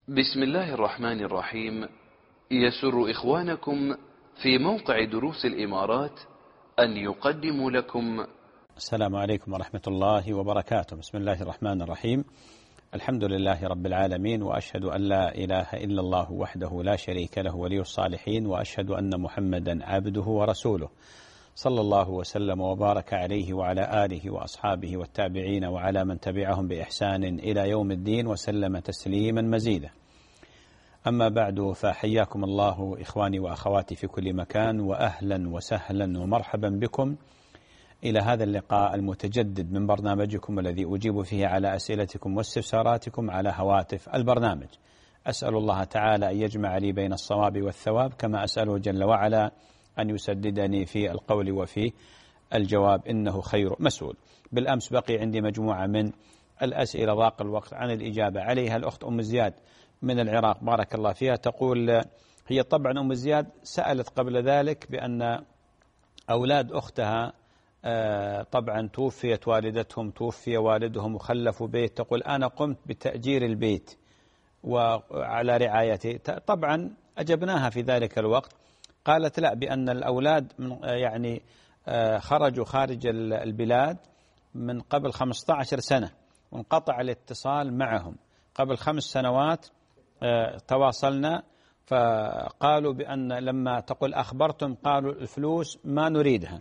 بسم الله الرحمن الرحيم. يسر إخوانكم في موقع دروس الإمارات أن يقدموا لكم. السلام عليكم ورحمة الله وبركاته. بسم الله الرحمن الرحيم. الحمد لله رب العالمين، وأشهد أن لا إله إلا الله وحده لا شريك له ولي الصالحين، وأشهد أن محمدا عبده ورسوله، صلى الله وسلم وبارك عليه وعلى آله وأصحابه والتابعين وعلى من تبعهم بإحسان إلى يوم الدين، وسلم تسليما مزيدا. أما بعد، فحياكم الله إخواني وأخواتي في كل مكان، وأهلا وسهلا ومرحبا بكم إلى هذا اللقاء المتجدد من برنامجكم الذي أجيب فيه على أسئلتكم واستفساراتكم على هواتف البرنامج. أسأل الله تعالى أن يجمع لي بين الصواب والثواب، كما أسأله جل وعلا أن يسددني في القول وفي الجواب، إنه خير مسؤول. بالأمس بقي عندي مجموعة من الأسئلة ضاق الوقت عن الإجابة عليها. الأخت أم زياد من العراق بارك الله فيها تقول، هي طبعا أم زياد سألت قبل ذلك بأن أولاد أختها طبعا توفيت والدتهم، توفي والدهم وخلفوا بيت. تقول أنا قمت بتأجير البيت وعلى رعايته. طبعا أجبناها في ذلك الوقت، قالت لا، بأن الأولاد يعني خرجوا خارج البلاد من قبل 15 سنة وانقطع الاتصال معهم. قبل 5 سنوات تواصلنا، فقالوا بأن لما تقول أخبرتم قالوا الفلوس ما نريدها.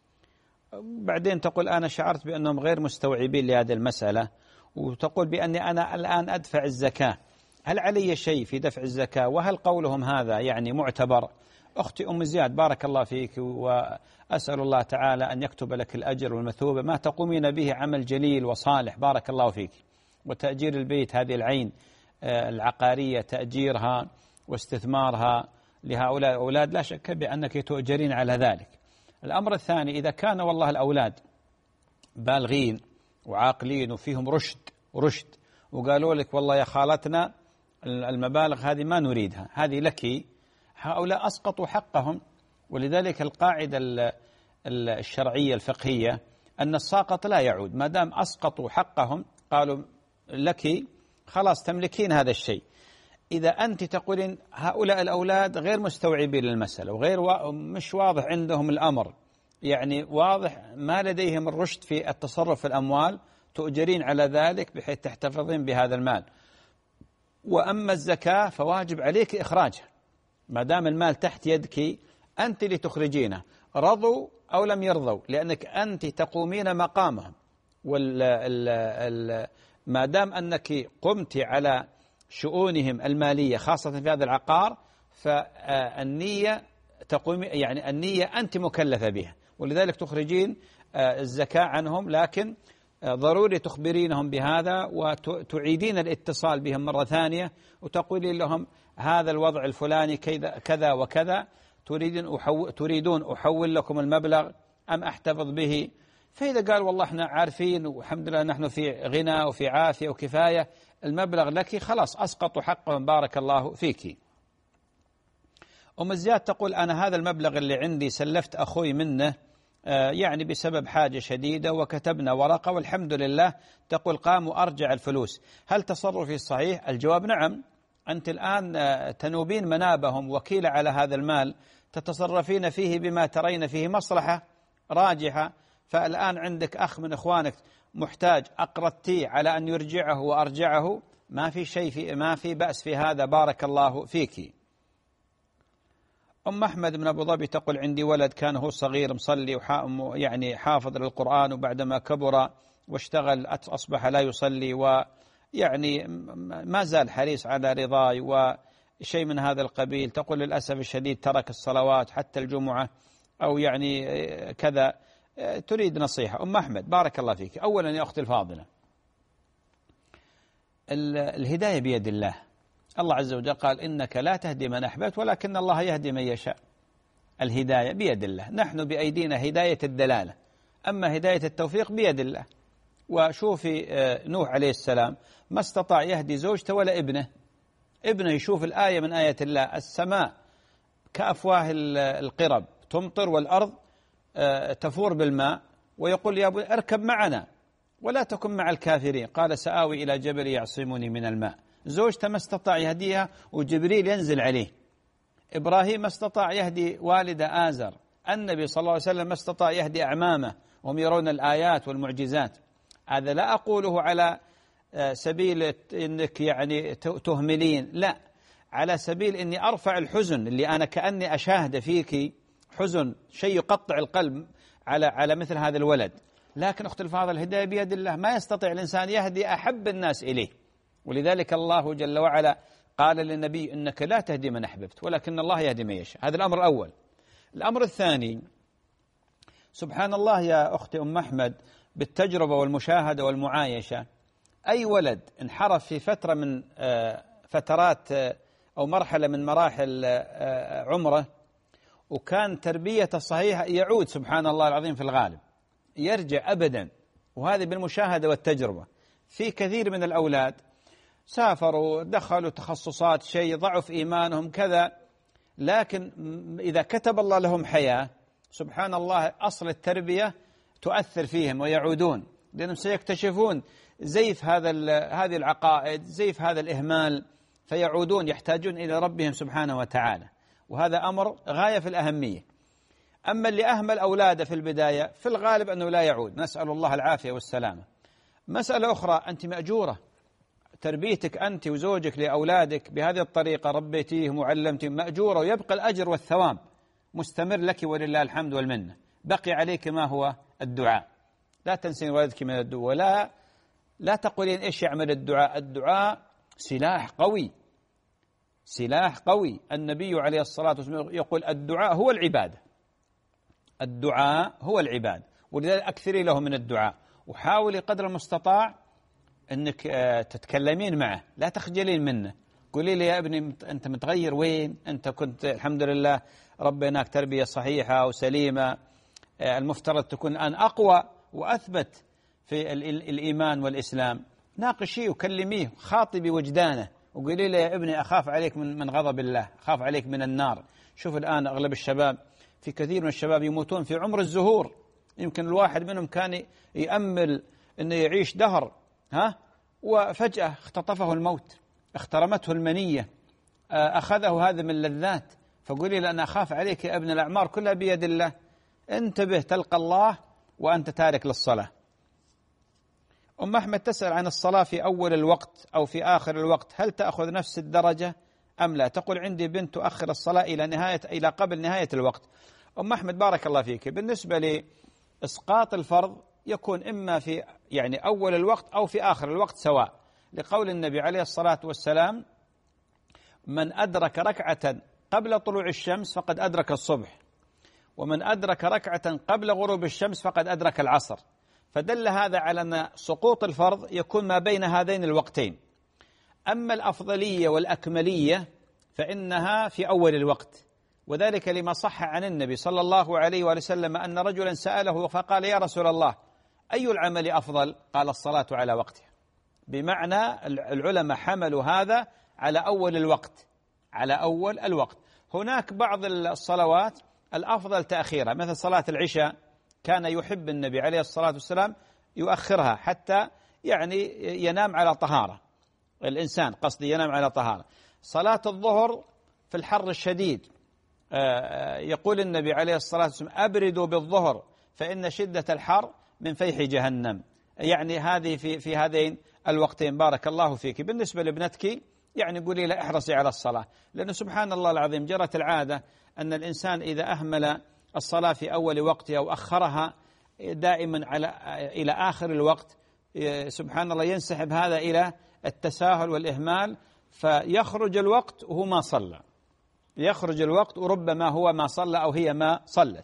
بعدين تقول أنا شعرت بأنهم غير مستوعبين لهذه المسألة، وتقول بأني أنا الآن أدفع الزكاة، هل علي شيء في دفع الزكاة؟ وهل قولهم هذا يعني معتبر؟ أختي أم زياد بارك الله فيك، وأسأل الله تعالى أن يكتب لك الأجر والمثوبة. ما تقومين به عمل جليل وصالح بارك الله فيك. وتأجير البيت هذه العين العقارية، تأجيرها واستثمارها لهؤلاء الأولاد، لا شك بأنك تؤجرين على ذلك. الأمر الثاني، إذا كان والله الأولاد بالغين وعاقلين وفيهم رشد وقالوا لك والله يا خالتنا المبالغ هذه ما نريدها، هذه لك، هؤلاء أسقطوا حقهم. ولذلك القاعدة الشرعية الفقهية أن الساقط لا يعود. ما دام أسقطوا حقهم قالوا لك خلاص تملكين هذا الشيء. إذا أنت تقولين هؤلاء الأولاد غير مستوعبين للمسألة وغير مش واضح عندهم الأمر، يعني واضح ما لديهم الرشد في التصرف في الأموال، تؤجرين على ذلك بحيث تحتفظين بهذا المال. وأما الزكاة فواجب عليك إخراجها، ما دام المال تحت يدك أنت اللي تخرجينه، رضوا أو لم يرضوا، لأنك أنت تقومين مقامهم. ما دام أنك قمت على شؤونهم المالية خاصة في هذا العقار، فالنية تقوم، يعني النية أنت مكلفة بها، ولذلك تخرجين الزكاة عنهم. لكن ضروري تخبرينهم بهذا وتعيدين الاتصال بهم مرة ثانية وتقولين لهم هذا الوضع الفلاني كذا وكذا، تريدون أحول لكم المبلغ أم أحتفظ به؟ فإذا قال والله احنا عارفين والحمد لله نحن في غنى وفي عافية وكفاية، المبلغ لك، خلاص أسقطوا حقهم بارك الله فيك. أم زياد تقول أنا هذا المبلغ اللي عندي سلفت أخوي منه يعني بسبب حاجة شديدة، وكتبنا ورقة والحمد لله. تقول قام وأرجع الفلوس، هل تصرفي صحيح؟ الجواب نعم. أنت الآن تنوبين منابهم وكيلة على هذا المال، تتصرفين فيه بما ترين فيه مصلحة راجحة. فالآن عندك أخ من إخوانك محتاج، أقرضتيه على أن يرجعه وأرجعه، ما في شيء، ما في بأس في هذا بارك الله فيك. أم أحمد من أبو ظبي تقول عندي ولد كان هو صغير مصلي يعني حافظ للقرآن، وبعدما كبر واشتغل أصبح لا يصلي، ويعني ما زال حريص على رضاي وشيء من هذا القبيل. تقول للأسف الشديد ترك الصلوات حتى الجمعة أو يعني كذا، تريد نصيحة. أم أحمد بارك الله فيك، أولا يا أختي الفاضلة، الهداية بيد الله. الله عز وجل قال إنك لا تهدي من أحببت ولكن الله يهدي من يشاء. الهداية بيد الله، نحن بأيدينا هداية الدلالة، أما هداية التوفيق بيد الله. وشوفي نوح عليه السلام ما استطاع يهدي زوجته ولا ابنه يشوف الآية من آية الله، السماء كأفواه القرب تمطر والأرض تفور بالماء، ويقول يا ابني اركب معنا ولا تكن مع الكافرين. قال سآوي إلى جبل يعصمني من الماء. زوجته ما استطاع يهديها وجبريل ينزل عليه. إبراهيم ما استطاع يهدي والد آزر. النبي صلى الله عليه وسلم ما استطاع يهدي أعمامه وهم يرون الآيات والمعجزات. هذا لا أقوله على سبيل إنك يعني تهملين، لا، على سبيل إني أرفع الحزن اللي أنا كأني أشاهد فيك، حزن شيء يقطع القلب على مثل هذا الولد. لكن أخت الفاضل الهداية بيد الله، ما يستطيع الإنسان يهدي أحب الناس إليه، ولذلك الله جل وعلا قال للنبي إنك لا تهدي من أحببت ولكن الله يهدي من يشاء. هذا الأمر الأول. الأمر الثاني، سبحان الله يا أختي أم أحمد، بالتجربة والمشاهدة والمعايشة، أي ولد انحرف في فترة من فترات أو مرحلة من مراحل عمره وكان تربيته صحيحة يعود سبحان الله العظيم في الغالب، يرجع أبدا. وهذه بالمشاهدة والتجربة. في كثير من الأولاد سافروا دخلوا تخصصات شيء ضعف إيمانهم كذا، لكن إذا كتب الله لهم حياة سبحان الله أصل التربية تؤثر فيهم ويعودون، لأنهم سيكتشفون زيف هذه العقائد، زيف هذا الإهمال، فيعودون يحتاجون إلى ربهم سبحانه وتعالى. وهذا أمر غاية في الأهمية. أما اللي أهمل أولاده في البداية في الغالب أنه لا يعود، نسأل الله العافية والسلامة. مسألة أخرى، أنت مأجورة، تربيتك أنت وزوجك لأولادك بهذه الطريقة، ربيتيهم وعلمتهم، مأجورة، ويبقى الأجر والثواب مستمر لك ولله الحمد والمنة. بقي عليك ما هو الدعاء. لا تنسين والدك من الدعاء، لا تقولين إيش يعمل الدعاء. الدعاء سلاح قوي، سلاح قوي. النبي عليه الصلاة والسلام يقول الدعاء هو العبادة، الدعاء هو العبادة، ولذلك أكثري له من الدعاء، وحاولي قدر المستطاع أنك تتكلمين معه، لا تخجلين منه. قولي لي يا ابني أنت متغير وين؟ أنت كنت الحمد لله ربيناك تربية صحيحة وسليمة، المفترض تكون الآن أقوى وأثبت في الإيمان والإسلام. ناقشيه وكلميه، خاطبي وجدانه، وقولي لي يا ابني أخاف عليك من غضب الله، أخاف عليك من النار. شوف الآن أغلب الشباب، في كثير من الشباب يموتون في عمر الزهور، يمكن الواحد منهم كان يأمل أنه يعيش دهر، وفجأة اختطفه الموت، اخترمته المنية، أخذه هذا من اللذات. فقولي لي أنا أخاف عليك يا ابن، الأعمار كلها بيد الله، انتبه تلقى الله وأنت تارك للصلاة. أم أحمد تسأل عن الصلاة في أول الوقت أو في آخر الوقت، هل تأخذ نفس الدرجة أم لا؟ تقول عندي بنت تؤخر الصلاة إلى قبل نهاية الوقت. أم أحمد بارك الله فيك، بالنسبة لإسقاط الفرض يكون إما في يعني أول الوقت أو في آخر الوقت سواء، لقول النبي عليه الصلاة والسلام من أدرك ركعة قبل طلوع الشمس فقد أدرك الصبح، ومن أدرك ركعة قبل غروب الشمس فقد أدرك العصر. فدل هذا على أن سقوط الفرض يكون ما بين هذين الوقتين. أما الأفضلية والأكملية فإنها في أول الوقت، وذلك لما صح عن النبي صلى الله عليه وسلم أن رجلا سأله فقال يا رسول الله أي العمل أفضل؟ قال الصلاة على وقتها. بمعنى العلماء حملوا هذا على أول الوقت، على أول الوقت. هناك بعض الصلوات الأفضل تأخيرها، مثل صلاة العشاء كان يحب النبي عليه الصلاة والسلام يؤخرها حتى يعني ينام على طهارة، الإنسان قصدي ينام على طهارة. صلاة الظهر في الحر الشديد يقول النبي عليه الصلاة والسلام أبردوا بالظهر فإن شدة الحر من فيح جهنم. يعني هذه في هذين الوقتين. بارك الله فيك. بالنسبة لابنتك يعني قولي لا احرصي على الصلاة، لأنه سبحان الله العظيم جرت العادة أن الإنسان إذا أهمل الصلاة في أول وقتها أو أخرها دائما إلى آخر الوقت سبحان الله ينسحب هذا إلى التساهل والإهمال، فيخرج الوقت وهو ما صلى، يخرج الوقت وربما هو ما صلى أو هي ما صلت.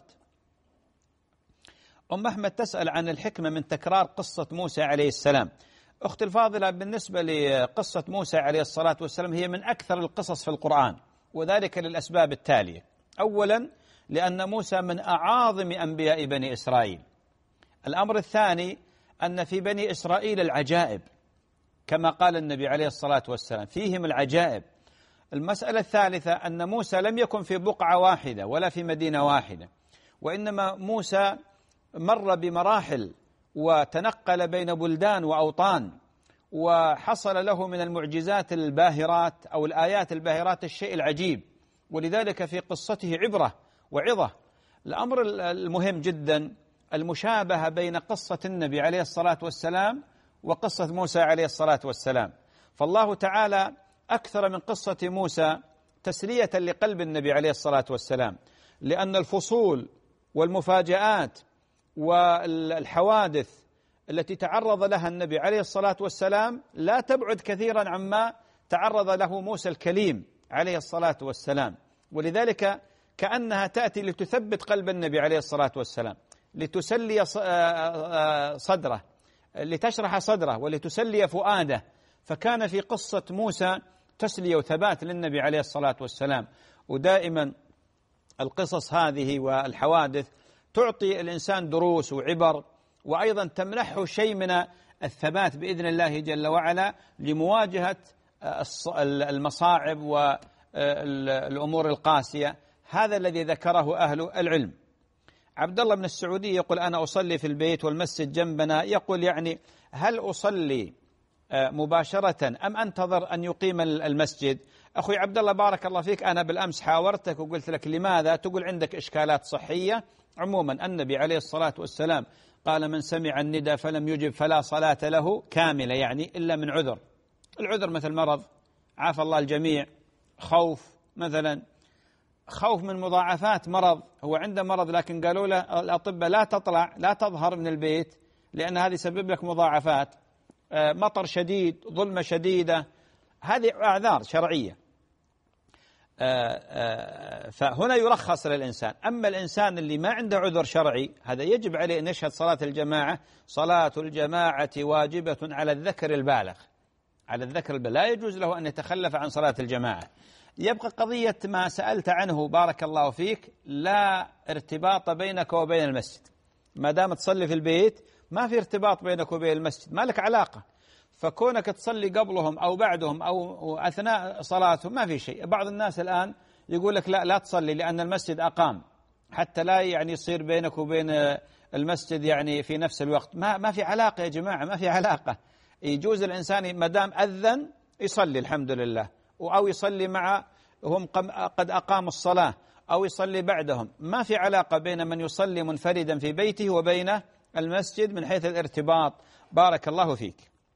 أم أحمد تسأل عن الحكمة من تكرار قصة موسى عليه السلام. أختي الفاضلة، بالنسبة لقصة موسى عليه الصلاة والسلام هي من أكثر القصص في القرآن، وذلك للأسباب التالية. أولا لأن موسى من أعاظم أنبياء بني إسرائيل. الأمر الثاني أن في بني إسرائيل العجائب كما قال النبي عليه الصلاة والسلام فيهم العجائب. المسألة الثالثة أن موسى لم يكن في بقعة واحدة ولا في مدينة واحدة، وإنما موسى مر بمراحل وتنقل بين بلدان وأوطان، وحصل له من المعجزات الباهرات أو الآيات الباهرات الشيء العجيب، ولذلك في قصته عبرة وعظة. الأمر المهم جدا المشابهة بين قصة النبي عليه الصلاة والسلام وقصة موسى عليه الصلاة والسلام. فالله تعالى أكثر من قصة موسى تسلية لقلب النبي عليه الصلاة والسلام، لأن الفصول والمفاجآت والحوادث التي تعرض لها النبي عليه الصلاة والسلام لا تبعد كثيرا عما تعرض له موسى الكليم عليه الصلاة والسلام، ولذلك كأنها تأتي لتثبت قلب النبي عليه الصلاة والسلام، لتسلي صدره، لتشرح صدره ولتسلي فؤاده. فكان في قصة موسى تسلية وثبات للنبي عليه الصلاة والسلام. ودائما القصص هذه والحوادث تعطي الإنسان دروس وعبر، وأيضا تمنحه شيء من الثبات بإذن الله جل وعلا لمواجهة المصاعب والأمور القاسية. هذا الذي ذكره أهل العلم. عبد الله بن السعودي يقول: أنا أصلي في البيت والمسجد جنبنا. يقول يعني هل أصلي مباشرة أم أنتظر أن يقيم المسجد؟ أخوي عبد الله بارك الله فيك، أنا بالأمس حاورتك وقلت لك لماذا؟ تقول عندك إشكالات صحية. عموما النبي عليه الصلاة والسلام قال: من سمع الندى فلم يجب فلا صلاة له كاملة، يعني إلا من عذر. العذر مثل مرض، عافى الله الجميع، خوف مثلا، خوف من مضاعفات مرض، هو عنده مرض لكن قالوا له الأطباء لا تطلع لا تظهر من البيت لأن هذه يسبب لك مضاعفات، مطر شديد، ظلمة شديدة، هذه أعذار شرعية. فهنا يرخص للإنسان. أما الإنسان اللي ما عنده عذر شرعي هذا يجب عليه أن يشهد صلاة الجماعة. صلاة الجماعة واجبة على الذكر البالغ، على الذكر البالغ، لا يجوز له أن يتخلف عن صلاة الجماعة. يبقى قضية ما سألت عنه بارك الله فيك، لا ارتباط بينك وبين المسجد. ما دام تصلي في البيت ما في ارتباط بينك وبين المسجد، ما لك علاقة. فكونك تصلي قبلهم أو بعدهم أو أثناء صلاتهم ما في شيء. بعض الناس الآن يقول لك لا تصلي لأن المسجد أقام، حتى لا يعني يصير بينك وبين المسجد يعني في نفس الوقت. ما في علاقة يا جماعة، ما في علاقة. يجوز الإنسان ما دام أذن يصلي الحمد لله، أو يصلي مع هم قد أقاموا الصلاة، أو يصلي بعدهم. ما في علاقة بين من يصلي منفردا في بيته وبين المسجد من حيث الارتباط. بارك الله فيك.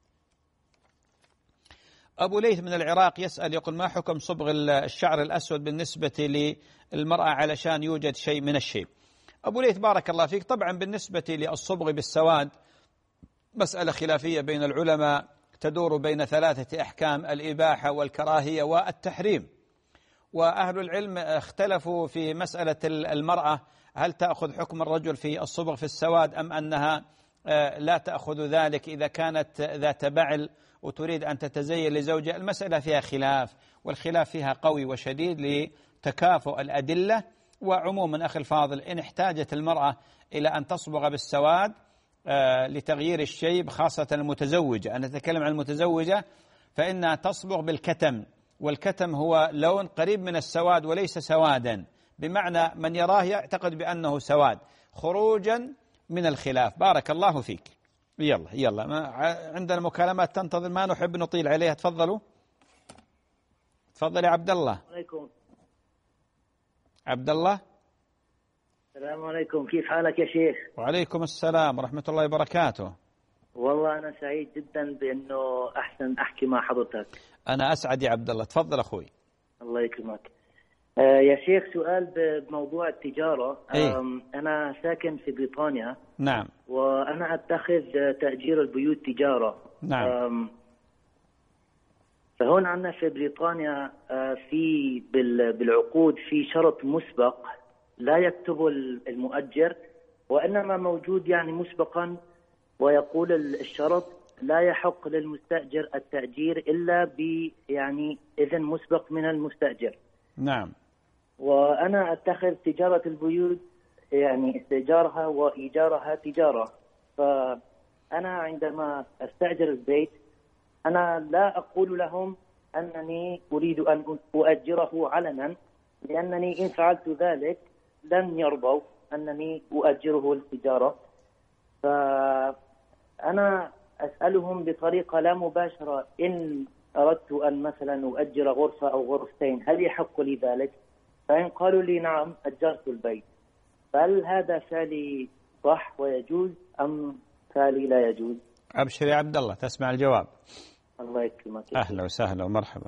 أبو ليث من العراق يسأل يقول: ما حكم صبغ الشعر الأسود بالنسبة للمرأة علشان يوجد شيء من الشيب؟ أبو ليث بارك الله فيك، طبعا بالنسبة للصبغ بالسواد مسألة خلافية بين العلماء تدور بين ثلاثة أحكام: الإباحة والكراهية والتحريم. وأهل العلم اختلفوا في مسألة المرأة هل تأخذ حكم الرجل في الصبغ في السواد أم أنها لا تأخذ ذلك إذا كانت ذات بعل وتريد أن تتزين لزوجها. المسألة فيها خلاف، والخلاف فيها قوي وشديد لتكافؤ الأدلة. وعموما أخي الفاضل، إن احتاجت المرأة إلى أن تصبغ بالسواد لتغيير الشيب، خاصة المتزوجة، أنا أتكلم عن المتزوجة، فإنها تصبغ بالكتم. والكتم هو لون قريب من السواد وليس سوادا، بمعنى من يراه يعتقد بأنه سواد، خروجا من الخلاف. بارك الله فيك. يلا ما عندنا مكالمات تنتظر، ما نحب نطيل عليها. تفضلوا. تفضل يا عبد الله. عليكم. عبد الله. السلام عليكم، كيف حالك يا شيخ؟ وعليكم السلام ورحمة الله وبركاته. والله أنا سعيد جدا بأنه أحسن أحكي مع حضرتك. أنا أسعد يا عبد الله، تفضل أخوي. الله يكرمك. يا شيخ سؤال بموضوع التجارة. أنا ساكن في بريطانيا. نعم. وأنا أتخذ تأجير البيوت تجارة. نعم. فهون عندنا في بريطانيا في بالعقود في شرط مسبق لا يكتبه المؤجر، وإنما موجود يعني مسبقا، ويقول الشرط لا يحق للمستأجر التأجير إلا يعني إذن مسبق من المستأجر. نعم. وأنا أتخذ تجارة البيوت يعني استئجارها وإيجارها تجارة. فأنا عندما أستأجر البيت أنا لا أقول لهم أنني أريد أن أؤجره علنا، لأنني إن فعلت ذلك لن يرضوا أنني أؤجره التجارة. فأنا أسألهم بطريقة لا مباشرة إن أردت أن مثلا أؤجر غرفة أو غرفتين هل يحق لي ذلك؟ فإن قالوا لي نعم أجرت البيت، فهل هذا فعلي صح ويجوز أم فعلي لا يجوز؟ أبشر يا عبد الله، تسمع الجواب. الله يكرمك. أهلا وسهلا ومرحبا.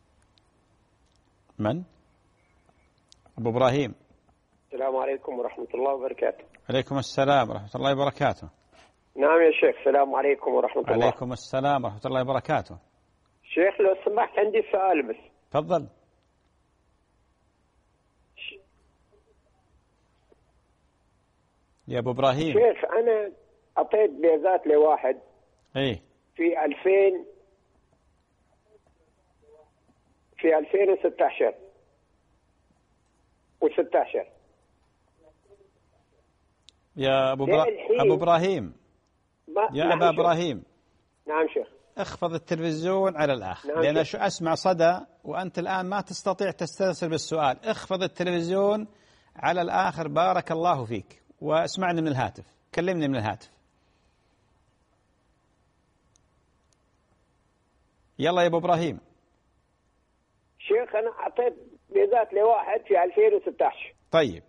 من؟ أبو إبراهيم. السلام عليكم ورحمة الله وبركاته. عليكم السلام ورحمة الله وبركاته. نعم يا شيخ، السلام عليكم ورحمة الله. عليكم السلام ورحمة الله وبركاته. شيخ لو سمحت عندي سؤال بس. تفضل. يا أبو إبراهيم. شيخ أنا أعطيت بيزات لواحد إيه في 2016 و16. يا أبو إبراهيم. يا أبا إبراهيم. نعم شيخ. اخفض التلفزيون على الآخر. نعم لأن شيخ. أسمع صدى وأنت الآن ما تستطيع تسترسل بالسؤال. اخفض التلفزيون على الآخر بارك الله فيك، واسمعني من الهاتف، كلمني من الهاتف. يلا يا أبو إبراهيم. شيخ أنا أعطيت بيزات لواحد في 2016. طيب.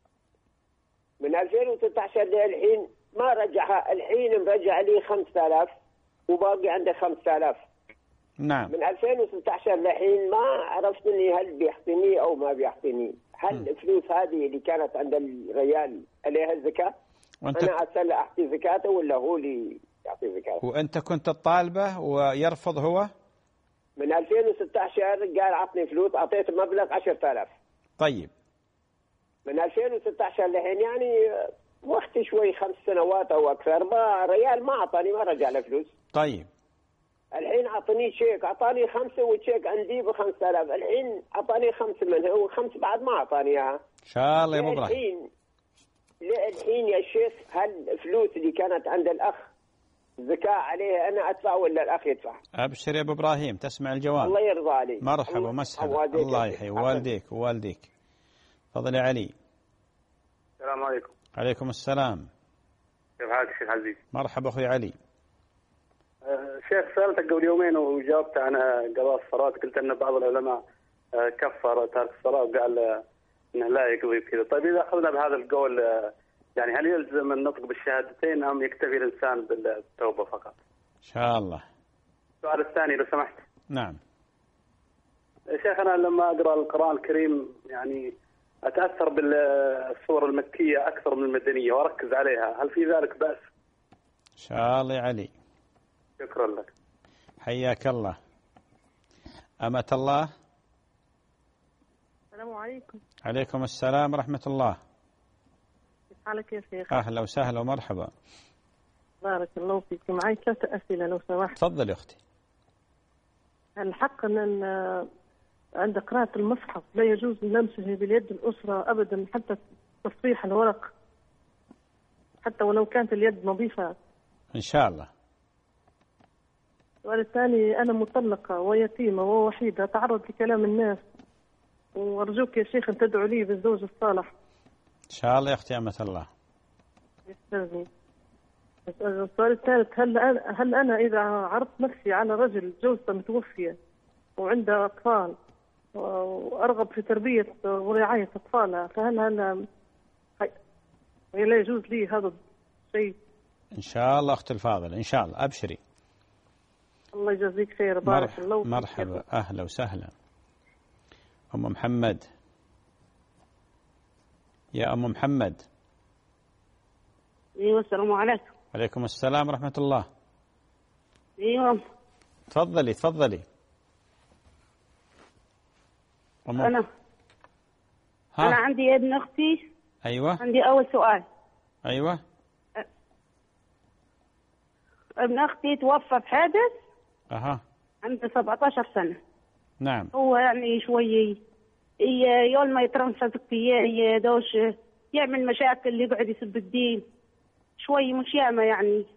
من 2016 للحين ما رجعها، الحين مرجع لي 5000 وباقي عنده 5000. نعم. من 2016 للحين ما عرفت اني هل بيحطيني او ما بيحطيني. هل الفلوس هذه اللي كانت عند الريال عليها الزكاة؟ انا اسال احكي زكاته ولا هو اللي يعطي زكاته؟ وانت كنت تطالبه ويرفض هو؟ من 2016 قال عطني فلوس، اعطيته مبلغ 10000. طيب. من 2016 للحين يعني وقت شوي 5 سنوات او اكثر، ما ريال ما اعطاني، ما رجع له فلوس. طيب. الحين اعطني شيك، اعطاني 5 والشيك عندي ب 5000، الحين اعطاني 5 منها و5 بعد ما اعطاني اياها. ان شاء الله يا ابو ابراهيم. الحين يا شيخ هل الفلوس اللي كانت عند الاخ زكاة عليها انا ادفع ولا الاخ يدفع؟ ابشر يا ابو ابراهيم، تسمع الجواب. الله يرضى عليك. مرحبا ومسحبا. الله يحيي والديك ووالديك. تفضل يا علي. السلام عليكم. عليكم السلام. كيف حالك شيخ عزيز؟ مرحبا اخوي علي. شيخ سألتك قبل يومين وجاوبت عن قضاء الصلاة، قلت أن بعض العلماء كفر تارك الصلاة وقال أنه لا يقضي بكذا. طيب إذا أخذنا بهذا القول يعني هل يلزم النطق بالشهادتين أم يكتفي الإنسان بالتوبة فقط؟ إن شاء الله. السؤال الثاني لو سمحت. نعم. شيخ أنا لما أقرأ القرآن الكريم يعني أتأثر بالصور المكية أكثر من المدنية وأركز عليها، هل في ذلك بأس؟ إن شاء الله يا علي. شكرا لك. حياك الله. أمة الله. السلام عليكم. عليكم السلام ورحمة الله. كيف حالك يا شيخ؟ أهلا وسهلا ومرحبا. بارك الله فيك. معي 3 أسئلة لو سمحت. تفضل يا أختي. الحق أن عند قراءة المصحف لا يجوز لمسه باليد الأسرة أبدا، حتى تصفيح الورق حتى ولو كانت اليد نظيفة. إن شاء الله. السؤال الثاني، أنا مطلقة ويتيمة ووحيدة، أتعرض لكلام الناس، وأرجوك يا شيخ أن تدعو لي بالزوج الصالح. إن شاء الله يا أختي أمة الله. يستاذني. السؤال الثالث، هل أنا إذا عرضت نفسي على رجل زوجته متوفية وعنده أطفال وأرغب في تربية ورعاية أطفالها، فهل لا يجوز لي هذا الشيء؟ إن شاء الله أختي الفاضلة، إن شاء الله أبشري. الله يجزيك خير. بارك الله فيك. مرحبا. أهلا وسهلا. أم محمد. يا أم محمد. ايوه السلام عليكم. عليكم السلام ورحمة الله. ايوه تفضلي تفضلي. أنا عندي ابن أختي. أيوة. عندي أول سؤال. أيوة. ابن أختي توفى في حادث. أها. عنده 17 سنة. نعم. هو يعني شوي يوم ما يترنفذ فيه دوش يعمل مشاكل، يقعد يسب الدين شوي، مش ياما يعني.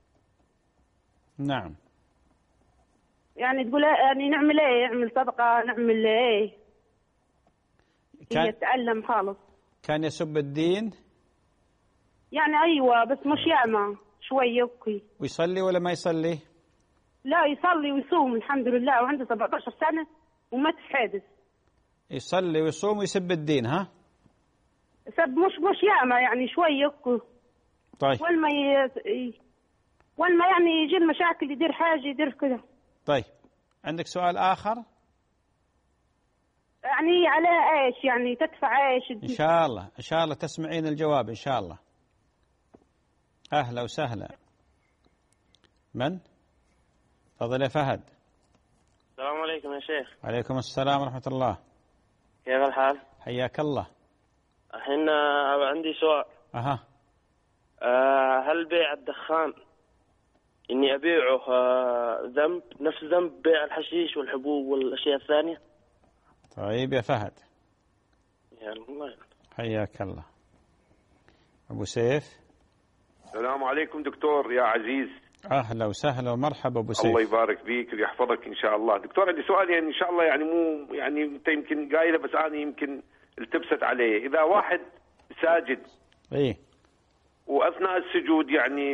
نعم. يعني تقول يعني نعمل ايه؟ نعمل صدقة، نعمل ايه؟ كان يتعلم خالص. كان يسب الدين؟ يعني ايوه بس مش ياما، شوية وكي. ويصلي ولا ما يصلي؟ لا يصلي ويصوم الحمد لله، وعنده 17 سنة ومات في حادث. يصلي ويصوم ويسب الدين ها؟ سب مش ياما يعني شوية وكي. طيب. ولما يعني يجي المشاكل يدير حاجة يدير كده. طيب عندك سؤال آخر؟ يعني على ايش يعني تدفع ايش؟ إن شاء الله تسمعين الجواب إن شاء الله. أهلا وسهلا. من؟ تفضل يا فهد. السلام عليكم يا شيخ. عليكم السلام ورحمة الله. كيف الحال؟ حياك الله. الحين عندي سؤال. هل بيع الدخان إني أبيعه ذنب نفس ذنب بيع الحشيش والحبوب والأشياء الثانية؟ طيب يا فهد. يا الله. حياك الله. أبو سيف. السلام عليكم دكتور يا عزيز. أهلا وسهلا ومرحبا أبو سيف. الله يبارك فيك ويحفظك إن شاء الله. دكتور عندي سؤال يعني إن شاء الله يعني مو يعني أنت يمكن قايله بس أنا يمكن التبست عليه. إذا واحد ساجد وأثناء السجود يعني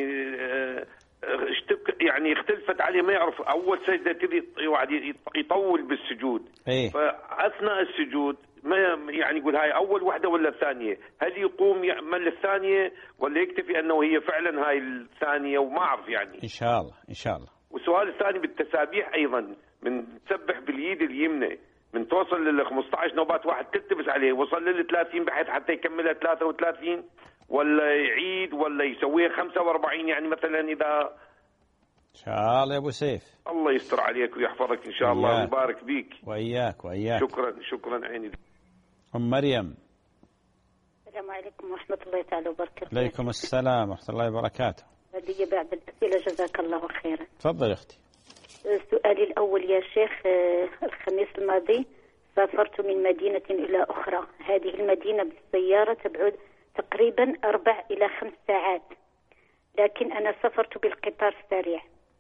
يعني اختلفت عليه ما يعرف أول سجدة كذي يطول بالسجود. فأثناء السجود ما يعني يقول هاي أول وحدة ولا الثانية؟ هل يقوم يعمل الثانية ولا يكتفي أنه هي فعلا هاي الثانية وما أعرف يعني؟ إن شاء الله. والسؤال الثاني بالتسابيح أيضا من تسبح باليد اليمنى من توصل لل 15 نوبات واحد تلتبس عليه وصل لل 30 بحيث حتى يكملها 33 ولا يعيد ولا يسويها 45 يعني مثلا إذا إن شاء الله يا أبو سيف. الله يستر عليك ويحفظك إن شاء الله ويبارك بيك. وإياك. شكرا عيني. أم مريم. السلام عليكم ورحمة الله تعالى وبركاته. عليكم السلام ورحمة الله وبركاته. هذه بعد الأسئلة جزاك الله خيرا. تفضل أختي. سؤالي الأول يا شيخ، الخميس الماضي سافرت من مدينة إلى أخرى. هذه المدينة بالسيارة تبعد تقريبا 4 إلى 5 ساعات، لكن أنا سافرت بالقطار السريع.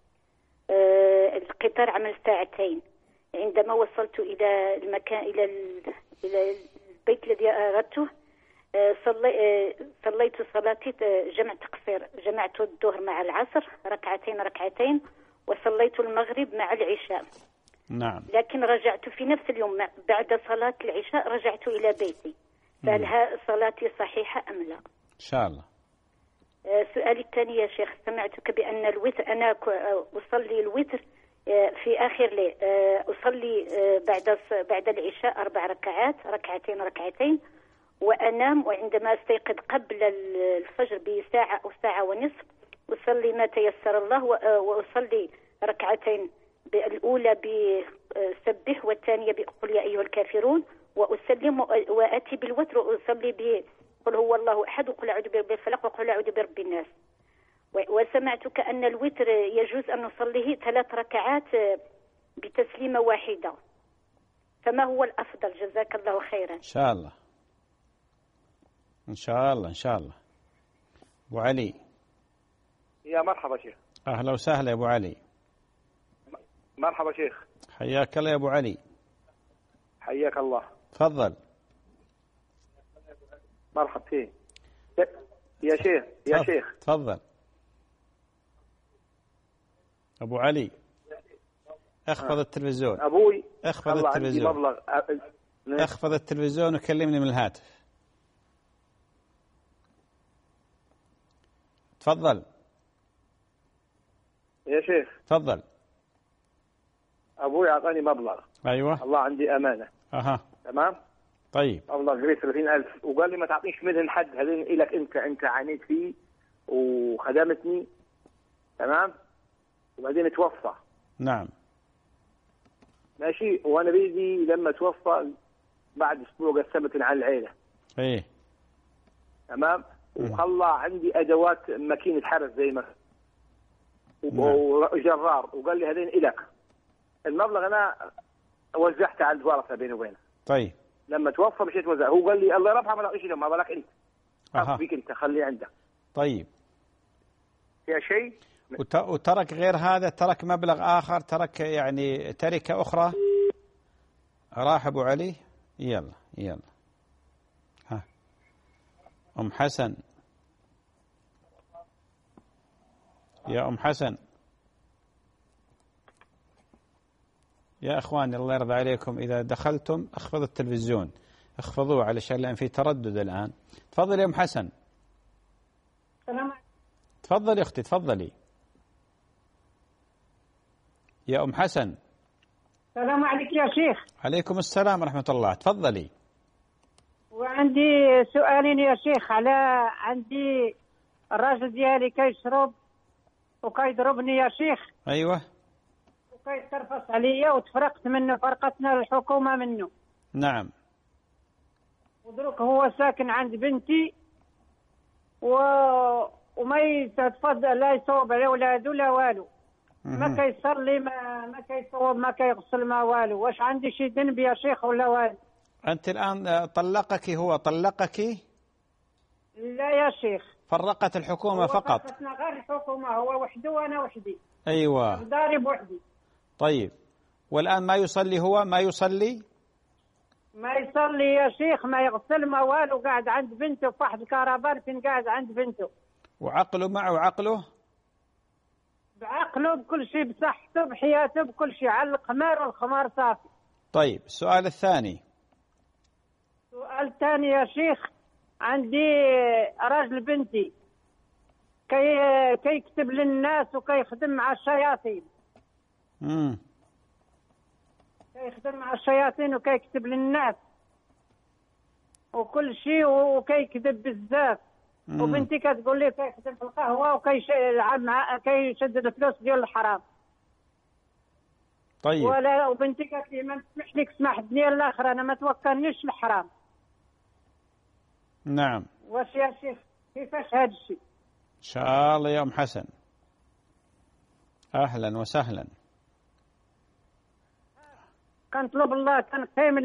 القطار عمل 2 ساعات. عندما وصلت إلى المكان إلى البيت الذي أردته صليت صلاتي جمع تقصير، جمعت الظهر مع العصر ركعتين وصليت المغرب مع العشاء. نعم. لكن رجعت في نفس اليوم بعد صلاة العشاء رجعت إلى بيتي، فهل صلاتي صحيحة أم لا؟ إن شاء الله. سؤالي الثاني يا شيخ، سمعتك بأن الوتر أنا أصلي الوتر في آخر ليل، أصلي بعد العشاء 4 ركعات ركعتين وأنام، وعندما أستيقظ قبل الفجر بساعة أو ساعة ونصف أصلي ما تيسر الله، وأصلي ركعتين الأولى بسبح والثانية بقل يا أيها الكافرون، وأسلم وأتي بالوتر وأصلي بقل هو الله أحد وقل أعوذ برب الفلق وقل أعوذ برب الناس. وسمعتك أن الوتر يجوز أن نصليه 3 ركعات بتسليمة واحدة، فما هو الأفضل؟ جزاك الله خيرا. إن شاء الله. أبو علي. يا مرحبا شيخ. أهلا وسهلا يا أبو علي. مرحبا شيخ. حياك الله يا أبو علي. حياك الله. تفضل. مرحبتين يا شيخ. تفضل أبو علي. اخفض التلفزيون. أبوي اخفض التلفزيون. اخفض التلفزيون وكلمني من الهاتف. تفضل يا شيخ. تفضل. أبوي أعطاني مبلغ. أيوة. الله عندي أمانة. تمام. طيب. مبلغ قريب 30,000 وقال لي ما تعطيش منهن حد، هذين إلك أنت عانيت فيه وخدمتني. تمام. وبعدين توفى. نعم. ماشي. وأنا بيدي لما توفى بعد أسبوع قسمت على العيلة. تمام. وخلى عندي أدوات ماكينة حرس زي ما وجرار، وقال لي هذين إلك. المبلغ أنا وزعته على الورثة بيني وبينه. طيب. لما توفى مشيت وزع، هو قال لي الله يرحمه ما تعطيش لهم، ما بالك أنت. فيك أنت خليه عندك. طيب. يا شيء. وترك غير هذا، ترك مبلغ آخر، ترك يعني تركة أخرى. راح أبو علي. يلا. أم حسن. يا أم حسن، يا أخواني الله يرضى عليكم، إذا دخلتم اخفضوا التلفزيون، اخفضوه علشان لأن في تردد الآن. تفضل يا أم حسن. السلام عليكم. تفضلي أختي، تفضلي يا أم حسن. السلام عليكم يا شيخ. عليكم السلام ورحمة الله، تفضلي. وعندي سؤالين يا شيخ. عندي الراجل ديالي كيشرب وكيضربني يا شيخ. أيوة. وكيترفص عليا وتفرقت منه، فرقتنا الحكومة منه. نعم. ودروك هو ساكن عند بنتي وما يتفضل، لا يصوب على ولاده لا والو. ما كيصلي، ما كيصوب، ما كيغسل، ما والو. واش عندي شي ذنب يا شيخ ولا والو؟ أنت الآن طلقك، هو طلقك؟ لا يا شيخ، فرقت الحكومة فقط. فرقتنا غير الحكومة، هو وحده وأنا وحدي. أيوة. ضارب وحدي. طيب، والآن ما يصلي هو؟ ما يصلي؟ ما يصلي يا شيخ، ما يغسل، ما والو. قاعد عند بنته في واحد الكرفان، فين قاعد عند بنته. وعقله معه؟ عقله؟ بعقله، بكل شيء، بصحته، بحياته، بكل شيء، على الخمار والخمار صافي. طيب، السؤال الثاني. السؤال الثاني يا شيخ، عندي راجل بنتي كيكتب للناس وكيخدم مع الشياطين. كيخدم مع الشياطين وكيكتب للناس وكل شيء، وكيكذب بزاف. وبنتي كتقول لي كيخدم في القهوة وكيشدد الفلوس ديال الحرام. طيب. وبنتي قالت لي ما نسمح لك تسمح الدنيا الاخرى، انا ما توكلنيش الحرام. نعم. واش يا شيخ كيفاش هذا الشيء؟ إن شاء الله يا أم حسن، أهلا وسهلا. كنطلب الله، كنقيم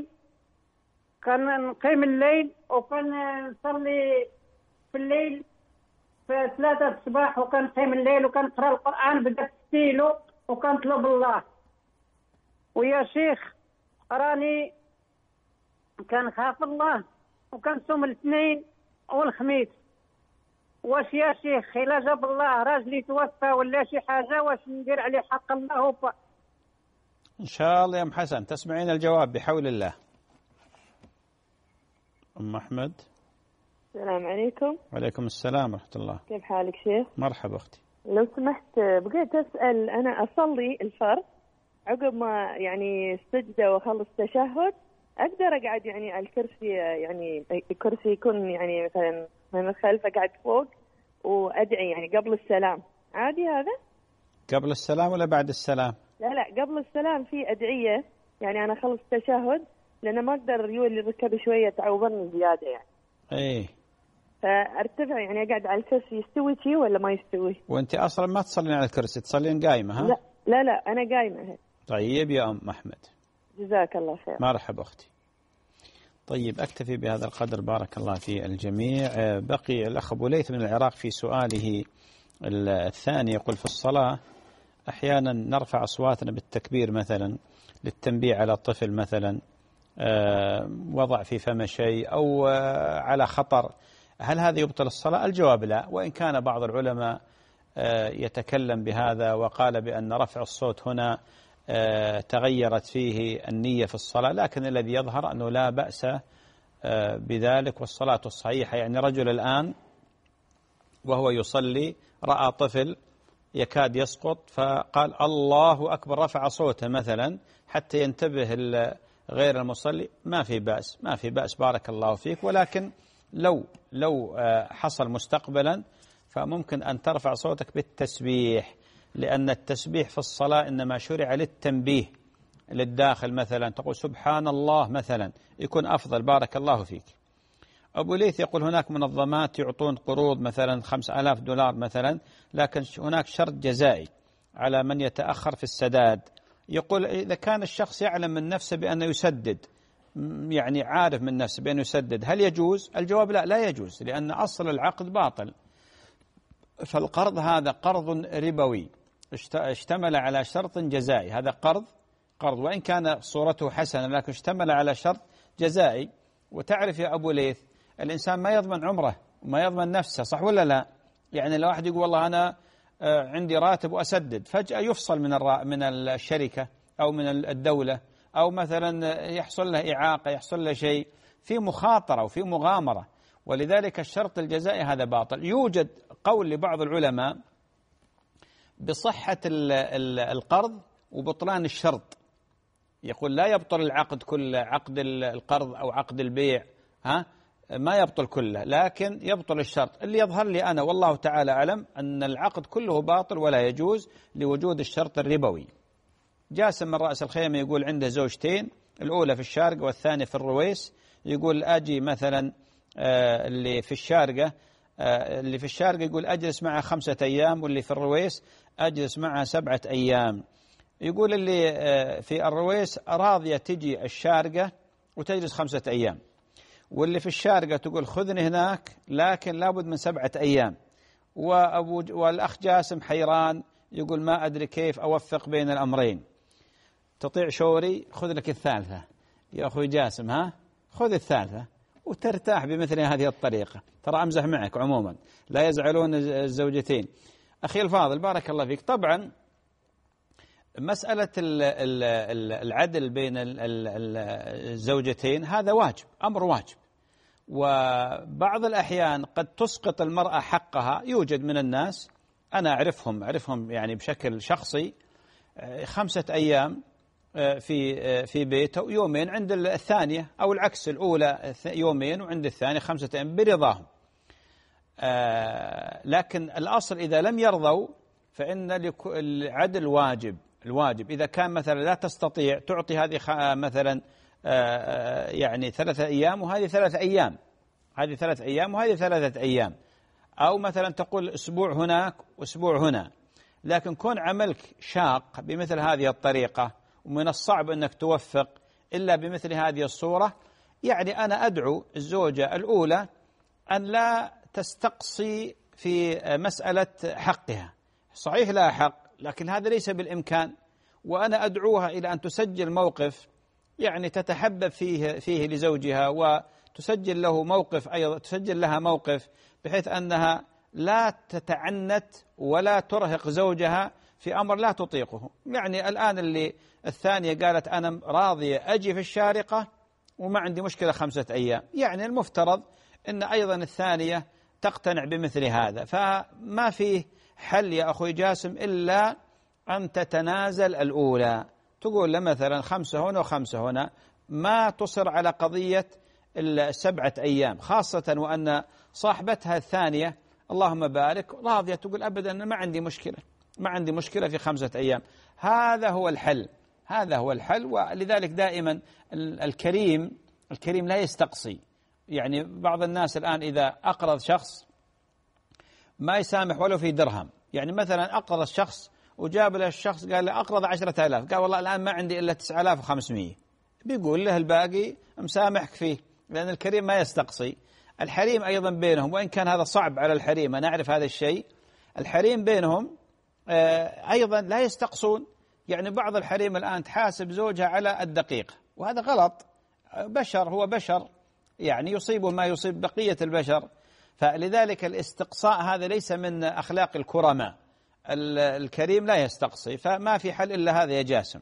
الليل وكنصلي في الليل في 3 الصباح، وكنقيم الليل وكنقرا القرآن بدات ستيلو وكنطلب الله. ويا شيخ راني كنخاف الله وكنصوم الاثنين والخميس. واش يا شيخ إلا جاب الله راجلي توفى ولا شي حاجة، واش ندير عليه حق الله؟ إن شاء الله يا أم حسن تسمعين الجواب بحول الله. أم أحمد. السلام عليكم. وعليكم السلام ورحمة الله. كيف حالك شيخ؟ مرحبا أختي. لو سمحت بقيت أسأل، أنا أصلي الفرض عقب ما يعني سجدة وأخلص تشهد، أقدر أقعد يعني على الكرسي، يعني الكرسي يكون يعني مثلا من الخلف أقعد فوق وأدعي يعني قبل السلام، عادي هذا؟ قبل السلام ولا بعد السلام؟ لا قبل السلام في أدعية، يعني أنا أخلص تشهد لأن ما أقدر يولي ركبي شوية تعوضني زيادة يعني. إيه. فأرتفع يعني أقعد على الكرسي، يستوي شيء ولا ما يستوي؟ وأنت أصلا ما تصلين على الكرسي، تصلين قايمة ها؟ لا أنا قايمة. طيب يا أم أحمد. جزاك الله خير. مرحبا أختي. طيب أكتفي بهذا القدر، بارك الله في الجميع. بقي الأخ أبو ليث من العراق في سؤاله الثاني، يقول في الصلاة أحيانا نرفع أصواتنا بالتكبير مثلا للتنبيه على الطفل مثلا، وضع في فم شيء أو على خطر، هل هذا يبطل الصلاة؟ الجواب لا، وإن كان بعض العلماء يتكلم بهذا وقال بأن رفع الصوت هنا تغيرت فيه النية في الصلاة، لكن الذي يظهر أنه لا بأس بذلك والصلاة الصحيحة. يعني رجل الآن وهو يصلي رأى طفل يكاد يسقط فقال الله أكبر، رفع صوته مثلا حتى ينتبه غير المصلي، ما في بأس بارك الله فيك. ولكن لو حصل مستقبلا فممكن أن ترفع صوتك بالتسبيح، لأن التسبيح في الصلاة إنما شرع للتنبيه للداخل، مثلا تقول سبحان الله مثلا، يكون أفضل بارك الله فيك. أبو ليث يقول هناك منظمات يعطون قروض مثلا 5000 دولار مثلا، لكن هناك شرط جزائي على من يتأخر في السداد. يقول إذا كان الشخص يعلم من نفسه بأنه يسدد، يعني عارف من نفسه بأنه يسدد، هل يجوز؟ الجواب لا يجوز، لأن أصل العقد باطل. فالقرض هذا قرض ربوي اشتمل على شرط جزائي، هذا قرض وإن كان صورته حسنة لكن اشتمل على شرط جزائي. وتعرف يا أبو ليث الإنسان ما يضمن عمره وما يضمن نفسه، صح ولا لا؟ يعني لو واحد يقول والله أنا عندي راتب وأسدد، فجأة يفصل من الشركة أو من الدولة، أو مثلا يحصل له إعاقة، يحصل له شيء، في مخاطرة وفي مغامرة، ولذلك الشرط الجزائي هذا باطل. يوجد قول لبعض العلماء بصحة القرض وبطلان الشرط، يقول لا يبطل العقد كله، عقد القرض أو عقد البيع ما يبطل كله، لكن يبطل الشرط. اللي يظهر لي أنا والله تعالى أعلم أن العقد كله باطل ولا يجوز لوجود الشرط الربوي. جاسم من رأس الخيمة يقول عنده زوجتين، الأولى في الشارقة والثانية في الرويس. يقول أجي مثلا اللي في الشارقة يقول أجلس معها 5 أيام، واللي في الرويس أجلس معها 7 أيام. يقول اللي في الرويس راضية تجي الشارقة وتجلس 5 أيام، واللي في الشارقة تقول خذني هناك لكن لابد من 7 أيام. والأخ جاسم حيران يقول ما أدري كيف أوفق بين الأمرين. تطيع شوري، خذ لك الثالثة يا أخوي جاسم، خذ الثالثة وترتاح بمثل هذه الطريقة. ترى أمزح معك عموما، لا يزعلون الزوجتين. أخي الفاضل بارك الله فيك، طبعا مسألة العدل بين الزوجتين هذا واجب، أمر واجب، وبعض الأحيان قد تسقط المرأة حقها. يوجد من الناس أنا أعرفهم يعني بشكل شخصي 5 أيام في بيته، يومين عند الثانية، أو العكس، الأولى يومين وعند الثانية 5 أيام برضاهم. لكن الأصل إذا لم يرضوا فإن العدل واجب. الواجب إذا كان مثلا لا تستطيع تعطي هذه مثلا يعني 3 أيام وهذه 3 أيام، هذه 3 أيام وهذه 3 أيام، أو مثلا تقول أسبوع هناك وأسبوع هنا. لكن كون عملك شاق بمثل هذه الطريقة ومن الصعب أنك توفق إلا بمثل هذه الصورة، يعني أنا أدعو الزوجة الأولى أن لا تستقصي في مسألة حقها. صحيح لا حق، لكن هذا ليس بالإمكان، وأنا أدعوها إلى أن تسجل موقف يعني تتحبب فيه لزوجها، وتسجل له موقف أيضا، تسجل لها موقف بحيث أنها لا تتعنت ولا ترهق زوجها في أمر لا تطيقه. يعني الآن اللي الثانية قالت أنا راضية أجي في الشارقة وما عندي مشكلة 5 أيام، يعني المفترض أن أيضا الثانية تقتنع بمثل هذا. فما فيه حل يا أخوي جاسم إلا أن تتنازل الأولى، تقول له مثلا 5 هنا و5 هنا، ما تصر على قضية 7 أيام، خاصة وأن صاحبتها الثانية اللهم بارك راضية، تقول أبدا ما عندي مشكلة، ما عندي مشكلة في 5 أيام. هذا هو الحل، هذا هو الحل. ولذلك دائما الكريم لا يستقصي. يعني بعض الناس الآن إذا أقرض شخص ما يسامح ولو في درهم، يعني مثلا أقرض الشخص وجاب له الشخص قال له أقرض 10,000، قال والله الآن ما عندي إلا 9,500، بيقول له الباقي مسامحك فيه، لأن الكريم ما يستقصي. الحريم أيضا بينهم، وإن كان هذا صعب على الحريم، أنا أعرف هذا الشيء، الحريم بينهم أيضا لا يستقصون. يعني بعض الحريم الآن تحاسب زوجها على الدقيقة، وهذا غلط. بشر، هو بشر، يعني يصيب ما يصيب بقية البشر. فلذلك الاستقصاء هذا ليس من أخلاق الكرماء. الكريم لا يستقصي، فما في حل إلا هذا يا جاسم.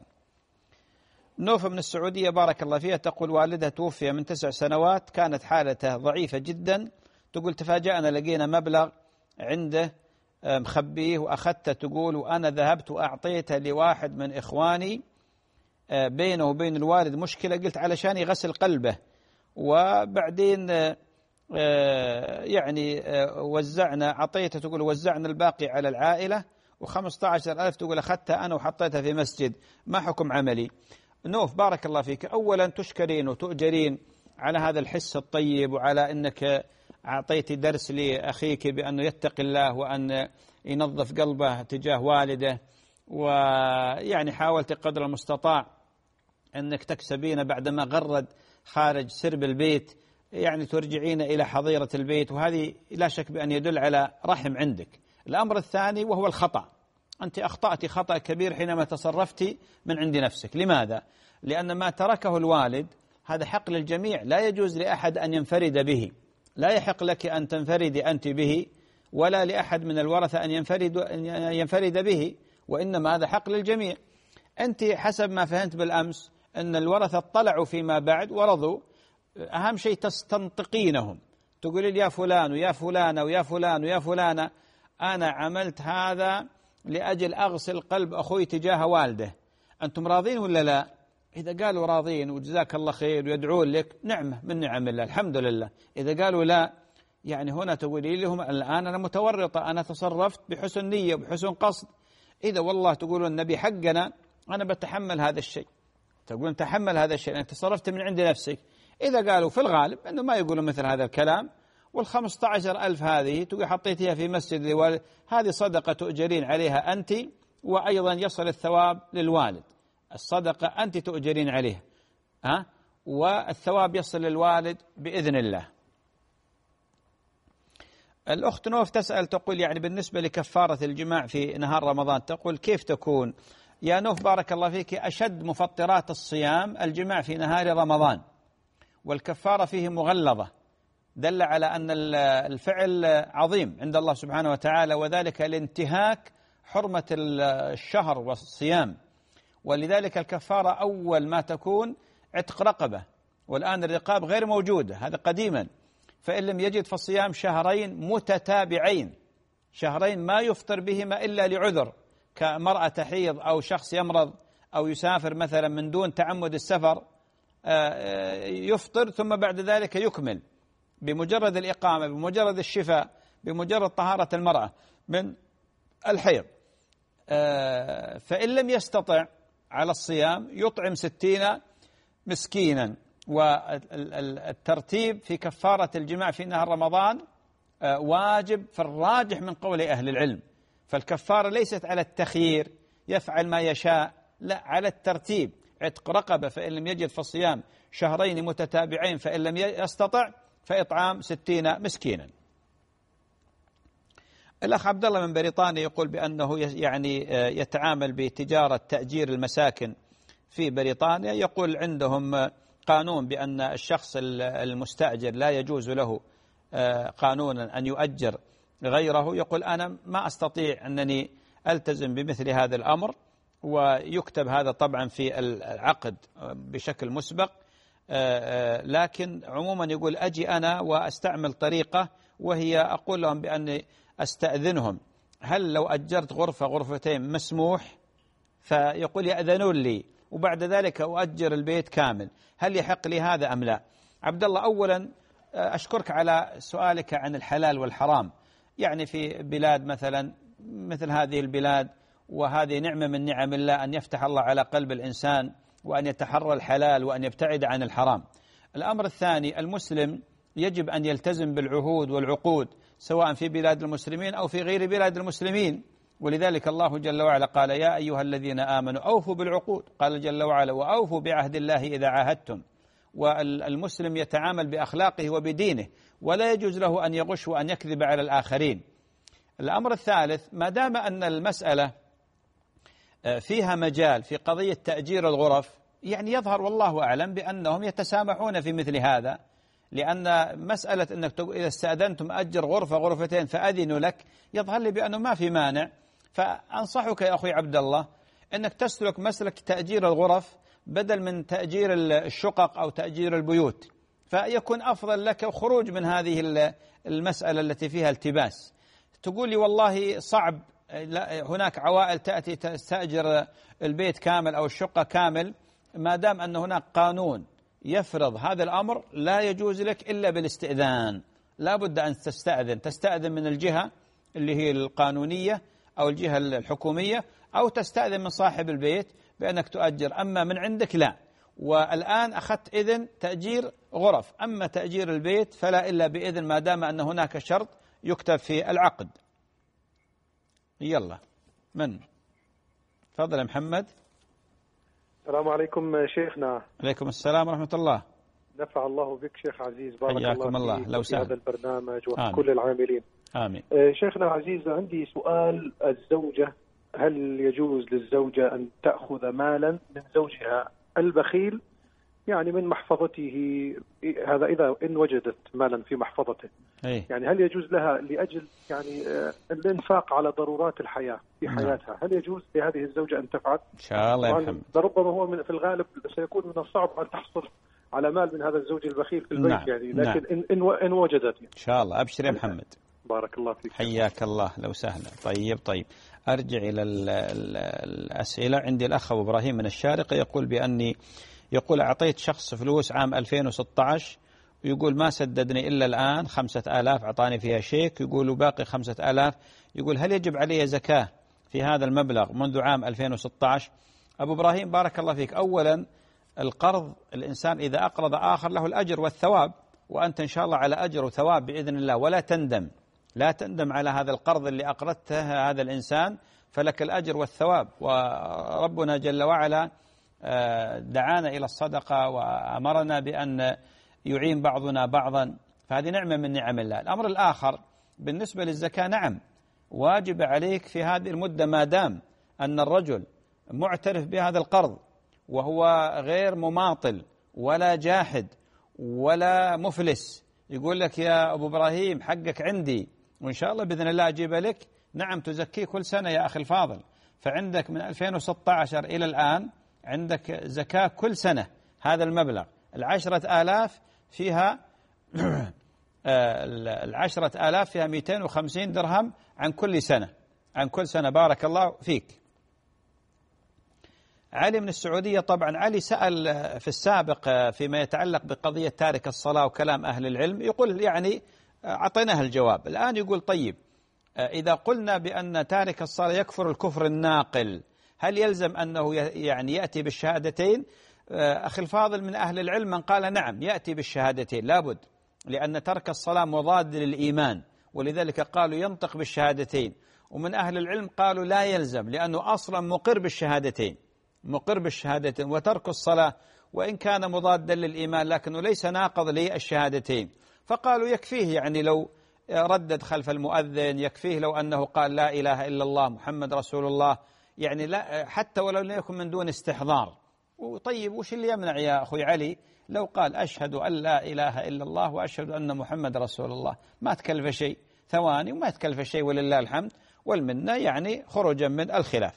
نوف من السعودية بارك الله فيها تقول والدها توفي من 9 سنوات، كانت حالته ضعيفة جدا. تقول تفاجأنا لقينا مبلغ عنده مخبيه وأخذته، تقول وأنا ذهبت وأعطيته لواحد من إخواني، بينه وبين الوالد مشكلة، قلت علشان يغسل قلبه، وبعدين يعني وزعنا، عطيته تقول وزعنا الباقي على العائلة، و15,000 تقول أخذتها أنا وحطيتها في مسجد، ما حكم عملي؟ نوف بارك الله فيك، أولا تشكرين وتؤجرين على هذا الحس الطيب، وعلى أنك أعطيتي درس لأخيك بأنه يتقي الله وأن ينظف قلبه تجاه والده، ويعني حاولت قدر المستطاع أنك تكسبين بعدما غرد خارج سرب البيت، يعني ترجعين إلى حظيرة البيت، وهذه لا شك بأن يدل على رحم عندك. الأمر الثاني وهو الخطأ، أنت أخطأت خطأ كبير حينما تصرفت من عند نفسك. لماذا؟ لأن ما تركه الوالد هذا حق للجميع، لا يجوز لأحد أن ينفرد به، لا يحق لك أن تنفردي أنت به، ولا لأحد من الورثة أن ينفرد به، وإنما هذا حق للجميع. أنت حسب ما فهمت بالأمس أن الورثة اطلعوا فيما بعد ورضوا، أهم شيء تستنطقينهم، تقولي يا فلان ويا فلانة ويا فلان ويا فلانة أنا عملت هذا لأجل أغسل قلب أخوي تجاه والده، أنتم راضين ولا لا؟ إذا قالوا راضين وجزاك الله خير ويدعون لك نعمة من نعم الله الحمد لله. إذا قالوا لا، يعني هنا تقولي لهم الآن أنا متورطة، أنا تصرفت بحسن نية وبحسن قصد. إذا والله تقولون النبي حقنا أنا بتحمل هذا الشيء، تقولون تحمل هذا الشيء، أنت تصرفت من عند نفسك. إذا قالوا في الغالب أنه ما يقولون مثل هذا الكلام، وال15,000 هذه تقول حطيتها في مسجد لوالد، هذه صدقة تؤجرين عليها أنت، وأيضا يصل الثواب للوالد. الصدقة أنت تؤجرين عليها والثواب يصل للوالد بإذن الله. الأخت نوف تسأل تقول يعني بالنسبة لكفارة الجماع في نهار رمضان، تقول كيف تكون؟ يا نوف بارك الله فيك، أشد مفطرات الصيام الجماع في نهار رمضان، والكفارة فيه مغلظة، دل على أن الفعل عظيم عند الله سبحانه وتعالى، وذلك لانتهاك حرمة الشهر والصيام. ولذلك الكفارة أول ما تكون عتق رقبة، والآن الرقاب غير موجودة، هذا قديما. فإن لم يجد فالصيام شهرين متتابعين، شهرين ما يفطر بهما إلا لعذر، كمرأة تحيض أو شخص يمرض أو يسافر مثلا من دون تعمد السفر، يفطر ثم بعد ذلك يكمل بمجرد الإقامة، بمجرد الشفاء، بمجرد طهارة المرأة من الحيض. فإن لم يستطع على الصيام يطعم 60 مسكينا. والترتيب في كفارة الجماع في نهار رمضان واجب في الراجح من قول أهل العلم. فالكفارة ليست على التخيير يفعل ما يشاء، لا، على الترتيب. عتق رقبة فإن لم يجد فالصيام شهرين متتابعين، فإن لم يستطع فإطعام 60 مسكينا. الأخ عبد الله من بريطانيا يقول بأنه يعني يتعامل بتجارة تأجير المساكن في بريطانيا، يقول عندهم قانون بأن الشخص المستأجر لا يجوز له قانونا أن يؤجر غيره. يقول أنا ما أستطيع أنني ألتزم بمثل هذا الأمر، ويكتب هذا طبعا في العقد بشكل مسبق، لكن عموما يقول أجي أنا وأستعمل طريقة، وهي أقول لهم بأني أستأذنهم هل لو أجرت غرفة غرفتين مسموح؟ فيقول يأذنون لي، وبعد ذلك أؤجر البيت كامل، هل يحق لي هذا أم لا؟ عبد الله، أولا أشكرك على سؤالك عن الحلال والحرام. يعني في بلاد مثلا مثل هذه البلاد، وهذه نعمة من نعم الله أن يفتح الله على قلب الإنسان وأن يتحرى الحلال وأن يبتعد عن الحرام. الأمر الثاني، المسلم يجب أن يلتزم بالعهود والعقود سواء في بلاد المسلمين أو في غير بلاد المسلمين، ولذلك الله جل وعلا قال يا أيها الذين آمنوا أوفوا بالعقود، قال جل وعلا وأوفوا بعهد الله إذا عاهدتم. والمسلم يتعامل بأخلاقه وبدينه، ولا يجوز له أن يغش وأن يكذب على الآخرين. الأمر الثالث، ما دام أن المسألة فيها مجال في قضية تأجير الغرف، يعني يظهر والله أعلم بأنهم يتسامحون في مثل هذا، لأن مسألة أنك إذا استأذنتم أجر غرفة غرفتين فأذنوا لك، يظهر لي بأنه ما في مانع. فأنصحك يا أخي عبد الله أنك تسلك مسلك تأجير الغرف بدل من تأجير الشقق أو تأجير البيوت، فيكون أفضل لك خروج من هذه المسألة التي فيها التباس. تقول لي والله صعب، هناك عوائل تأتي تستأجر البيت كامل أو الشقة كامل، ما دام أن هناك قانون يفرض هذا الأمر لا يجوز لك إلا بالاستئذان. لا بد أن تستأذن من الجهة اللي هي القانونية أو الجهة الحكومية، أو تستأذن من صاحب البيت بأنك تؤجر، أما من عندك لا. والآن أخذت إذن تأجير غرف، أما تأجير البيت فلا إلا بإذن، ما دام أن هناك شرط يكتب في العقد. يلا من تفضل يا محمد. السلام عليكم شيخنا. عليكم السلام ورحمة الله. نفع الله بك شيخ عزيز، بارك الله لو في هذا البرنامج وكل العاملين. آمين. شيخنا عزيز، عندي سؤال. الزوجة، هل يجوز للزوجة أن تأخذ مالا من زوجها البخيل يعني من محفظته، هذا إذا إن وجدت مالا في محفظته، يعني هل يجوز لها لأجل يعني الإنفاق على ضرورات الحياة في حياتها، هل يجوز لهذه الزوجة أن تفعل؟ إن شاء الله يا محمد. ربما هو في الغالب سيكون من الصعب أن تحصل على مال من هذا الزوج البخيل في البيت. يعني لكن إن وجدت يعني. إن شاء الله. أبشر يا محمد. بارك الله فيك. حياك الله. لو سهلا. طيب أرجع إلى الأسئلة. عندي الأخ أبو إبراهيم من الشارقة يقول أعطيت شخص فلوس عام 2016 ويقول ما سددني إلا الآن 5000 أعطاني فيها شيك، يقول باقي 5000. يقول هل يجب علي زكاة في هذا المبلغ منذ عام 2016؟ أبو إبراهيم بارك الله فيك، أولا القرض الإنسان إذا أقرض آخر له الأجر والثواب، وأنت إن شاء الله على أجر وثواب بإذن الله، ولا تندم، لا تندم على هذا القرض اللي أقرضته هذا الإنسان، فلك الأجر والثواب. وربنا جل وعلا دعانا إلى الصدقة وأمرنا بأن يعين بعضنا بعضا، فهذه نعمة من نعم الله. الأمر الآخر بالنسبة للزكاة، نعم واجب عليك في هذه المدة ما دام أن الرجل معترف بهذا القرض وهو غير مماطل ولا جاحد ولا مفلس، يقول لك يا أبو إبراهيم حقك عندي وإن شاء الله بإذن الله أجيب لك، نعم تزكيه كل سنة يا أخي الفاضل. فعندك من 2016 إلى الآن عندك زكاة كل سنة هذا المبلغ. 10,000 فيها 10,000 فيها 250 درهم عن كل سنة. بارك الله فيك. علي من السعودية، طبعا علي سأل في السابق فيما يتعلق بقضية تارك الصلاة وكلام أهل العلم، يقول يعني أعطيناه الجواب. الآن يقول طيب إذا قلنا بأن تارك الصلاة يكفر الكفر الناقل، هل يلزم أنه يعني يأتي بالشهادتين؟ أخي الفاضل من أهل العلم من قال نعم يأتي بالشهادتين لابد، لأن ترك الصلاة مضاد للإيمان، ولذلك قالوا ينطق بالشهادتين. ومن أهل العلم قالوا لا يلزم، لأنه أصلا مقر بالشهادتين، وترك الصلاة وإن كان مضادا للإيمان لكنه ليس ناقض للشهادتين. فقالوا يكفيه يعني لو ردد خلف المؤذن، يكفيه لو أنه قال لا إله إلا الله محمد رسول الله، يعني لا حتى ولو لم يكن من دون استحضار. وطيب وش اللي يمنع يا أخوي علي لو قال أشهد أن لا إله إلا الله وأشهد أن محمد رسول الله، ما تكلف شيء، ثواني وما تكلف شيء ولله الحمد والمنة، يعني خروجا من الخلاف.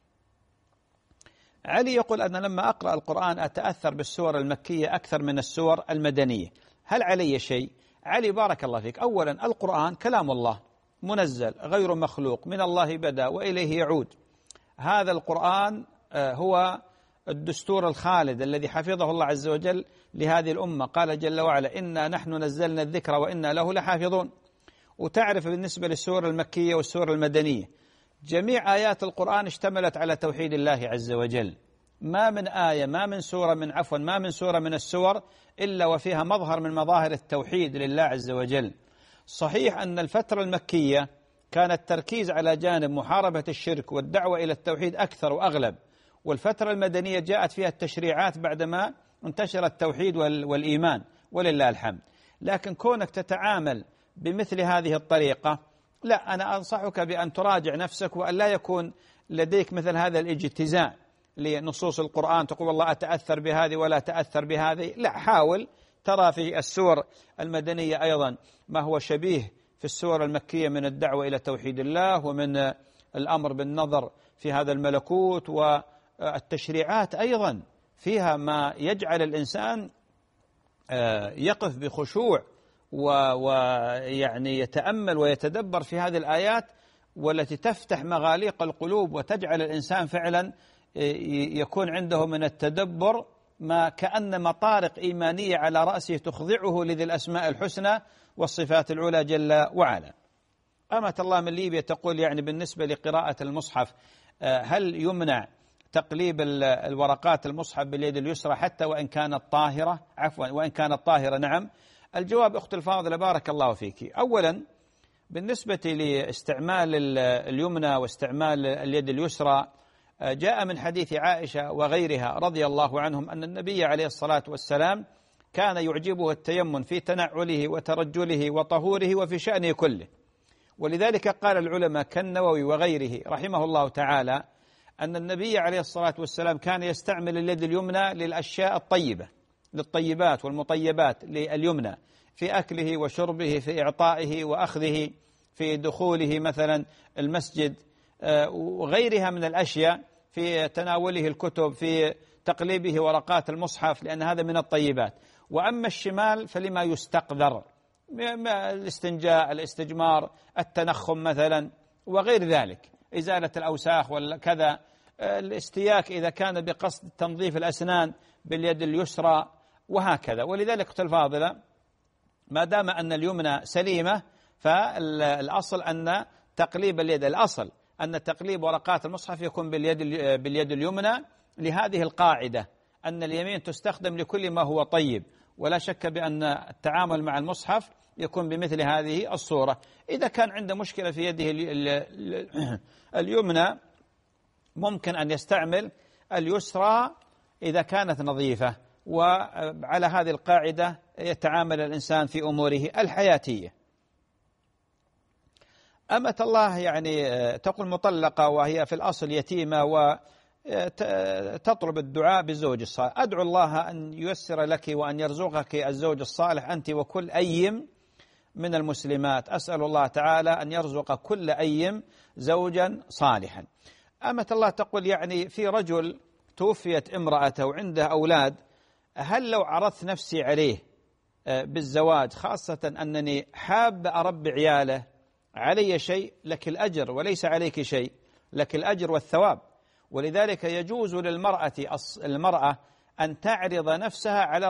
علي يقول أنا لما أقرأ القرآن أتأثر بالسور المكية أكثر من السور المدنية، هل علي شيء؟ علي بارك الله فيك، أولا القرآن كلام الله منزل غير مخلوق، من الله بدأ وإليه يعود. هذا القرآن هو الدستور الخالد الذي حفظه الله عز وجل لهذه الأمة. قال جل وعلا إنا نحن نزلنا الذكر وإنا له لحافظون. وتعرف بالنسبة للسور المكية والسور المدنية جميع آيات القرآن اشتملت على توحيد الله عز وجل، ما من آية ما من سورة من السور إلا وفيها مظهر من مظاهر التوحيد لله عز وجل. صحيح أن الفترة المكية كان التركيز على جانب محاربة الشرك والدعوة إلى التوحيد أكثر وأغلب، والفترة المدنية جاءت فيها التشريعات بعدما انتشر التوحيد والإيمان ولله الحمد. لكن كونك تتعامل بمثل هذه الطريقة، لا، أنا أنصحك بأن تراجع نفسك وأن لا يكون لديك مثل هذا الاجتزاء لنصوص القرآن، تقول والله أتأثر بهذه ولا أتأثر بهذه. لا، حاول ترى في السور المدنية أيضا ما هو شبيه في السور المكية من الدعوة إلى توحيد الله ومن الأمر بالنظر في هذا الملكوت، والتشريعات أيضا فيها ما يجعل الإنسان يقف بخشوع ويعني يتأمل ويتدبر في هذه الآيات، والتي تفتح مغاليق القلوب وتجعل الإنسان فعلا يكون عنده من التدبر ما كأن مطارق إيمانية على رأسه تخضعه لذي الأسماء الحسنى والصفات العلى جل وعلا. أمة الله من ليبيا تقول يعني بالنسبة لقراءة المصحف، هل يمنع تقليب الورقات المصحف باليد اليسرى حتى وإن كانت طاهرة؟ وإن كانت طاهرة نعم. الجواب أخت الفاضلة بارك الله فيك، أولا بالنسبة لاستعمال اليمنى واستعمال اليد اليسرى جاء من حديث عائشة وغيرها رضي الله عنهم أن النبي عليه الصلاة والسلام كان يعجبه التيمم في تنعله وترجله وطهوره وفي شأنه كله. ولذلك قال العلماء كالنووي وغيره رحمه الله تعالى أن النبي عليه الصلاة والسلام كان يستعمل اليد اليمنى للأشياء الطيبة للطيبات والمطيبات لليمنى في أكله وشربه، في إعطائه وأخذه، في دخوله مثلا المسجد وغيرها من الأشياء، في تناوله الكتب، في تقليبه ورقات المصحف، لأن هذا من الطيبات. وأما الشمال فلما يستقذر، الاستنجاء، الاستجمار، التنخم مثلا وغير ذلك، إزالة الأوساخ وكذا، الاستياك إذا كان بقصد تنظيف الأسنان باليد اليسرى وهكذا. ولذلك أختي الفاضلة ما دام أن اليمنى سليمة فالأصل أن تقليب اليد، الأصل أن تقليب ورقات المصحف يكون باليد اليمنى، لهذه القاعدة أن اليمين تستخدم لكل ما هو طيب، ولا شك بأن التعامل مع المصحف يكون بمثل هذه الصورة. إذا كان عنده مشكلة في يده اليمنى ممكن أن يستعمل اليسرى إذا كانت نظيفة، وعلى هذه القاعدة يتعامل الإنسان في أموره الحياتية. أمة الله يعني تقول مطلقة وهي في الأصل يتيمة وتطلب الدعاء بالزوج الصالح. أدعو الله أن ييسر لك وأن يرزقك الزوج الصالح أنت وكل أيم من المسلمات. أسأل الله تعالى أن يرزق كل أيم زوجا صالحا. أمة الله تقول يعني في رجل توفيت امرأته وعنده أولاد، هل لو عرضت نفسي عليه بالزواج، خاصة أنني حاب أربي عياله، علي شيء لك الأجر وليس عليك شيء، لك الأجر والثواب. ولذلك يجوز للمرأة أن تعرض نفسها على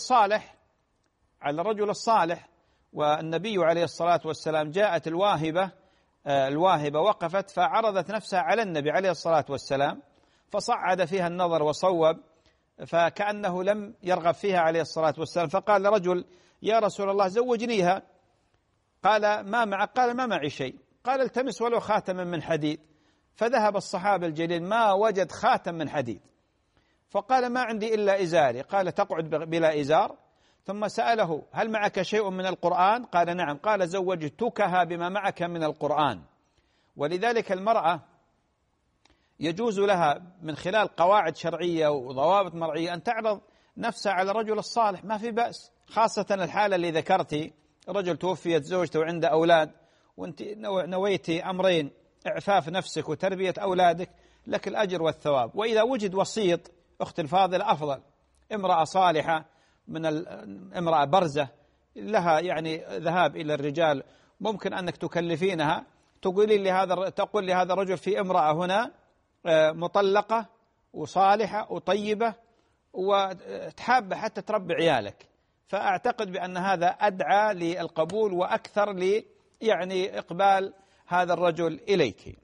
الرجل الصالح، والنبي عليه الصلاة والسلام جاءت الواهبة وقفت فعرضت نفسها على النبي عليه الصلاة والسلام، فصعد فيها النظر وصوب، فكأنه لم يرغب فيها عليه الصلاة والسلام، فقال لرجل يا رسول الله زوجنيها. قال ما معك؟ قال ما معي شيء. قال التمس ولو خاتما من حديد. فذهب الصحابي الجليل ما وجد خاتم من حديد، فقال ما عندي إلا إزاري. قال تقعد بلا إزار؟ ثم سأله هل معك شيء من القرآن؟ قال نعم. قال زوجتكها بما معك من القرآن. ولذلك المرأة يجوز لها من خلال قواعد شرعية وضوابط مرعية أن تعرض نفسها على الرجل الصالح، ما في بأس، خاصة الحالة اللي ذكرتي، رجل توفيت زوجته وعنده أولاد وانت نويتي أمرين، إعفاف نفسك وتربية أولادك، لك الأجر والثواب. وإذا وجد وسيط أخت الفاضلة أفضل، امرأة صالحة من امرأة برزة لها يعني ذهاب إلى الرجال، ممكن أنك تكلفينها تقول لهذا الرجل في امرأة هنا مطلقة وصالحة وطيبة وتحاب حتى تربي عيالك، فأعتقد بأن هذا أدعى للقبول وأكثر يعني إقبال هذا الرجل إليك.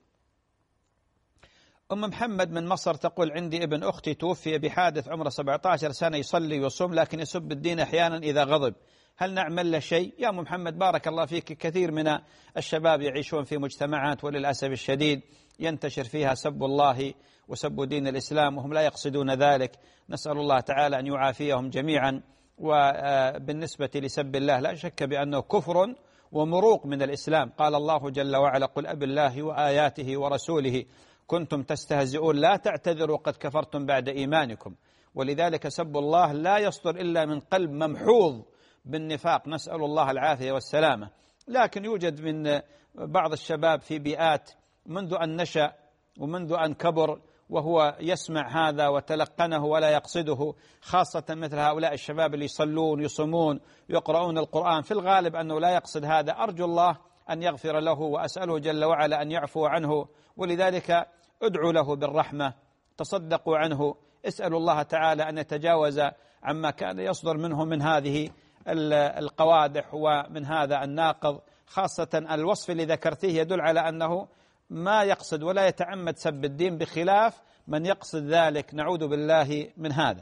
أم محمد من مصر تقول عندي ابن أختي توفي بحادث، عمره 17 سنة، يصلي ويصوم لكن يسب الدين أحيانا إذا غضب، هل نعمل له شيء؟ يا أم محمد بارك الله فيك، كثير من الشباب يعيشون في مجتمعات وللأسف الشديد ينتشر فيها سب الله وسب دين الإسلام وهم لا يقصدون ذلك، نسأل الله تعالى أن يعافيهم جميعا. وبالنسبة لسب الله لا شك بأنه كفر ومروق من الإسلام. قال الله جل وعلا قل أب الله وآياته ورسوله كنتم تستهزئون لا تعتذروا قد كفرتم بعد إيمانكم. ولذلك سب الله لا يصدر إلا من قلب ممحوظ بالنفاق، نسأل الله العافية والسلامة. لكن يوجد من بعض الشباب في بيئات منذ أن نشأ ومنذ أن كبر وهو يسمع هذا وتلقنه ولا يقصده، خاصة مثل هؤلاء الشباب اللي يصلون يصومون يقرؤون القرآن، في الغالب أنه لا يقصد هذا. أرجو الله أن يغفر له وأسأله جل وعلا أن يعفو عنه، ولذلك ادعوا له بالرحمة، تصدقوا عنه، اسألوا الله تعالى أن يتجاوز عما كان يصدر منه من هذه القوادح ومن هذا الناقض، خاصة الوصف اللي ذكرتيه يدل على أنه ما يقصد ولا يتعمد سب الدين، بخلاف من يقصد ذلك، نعوذ بالله من هذا.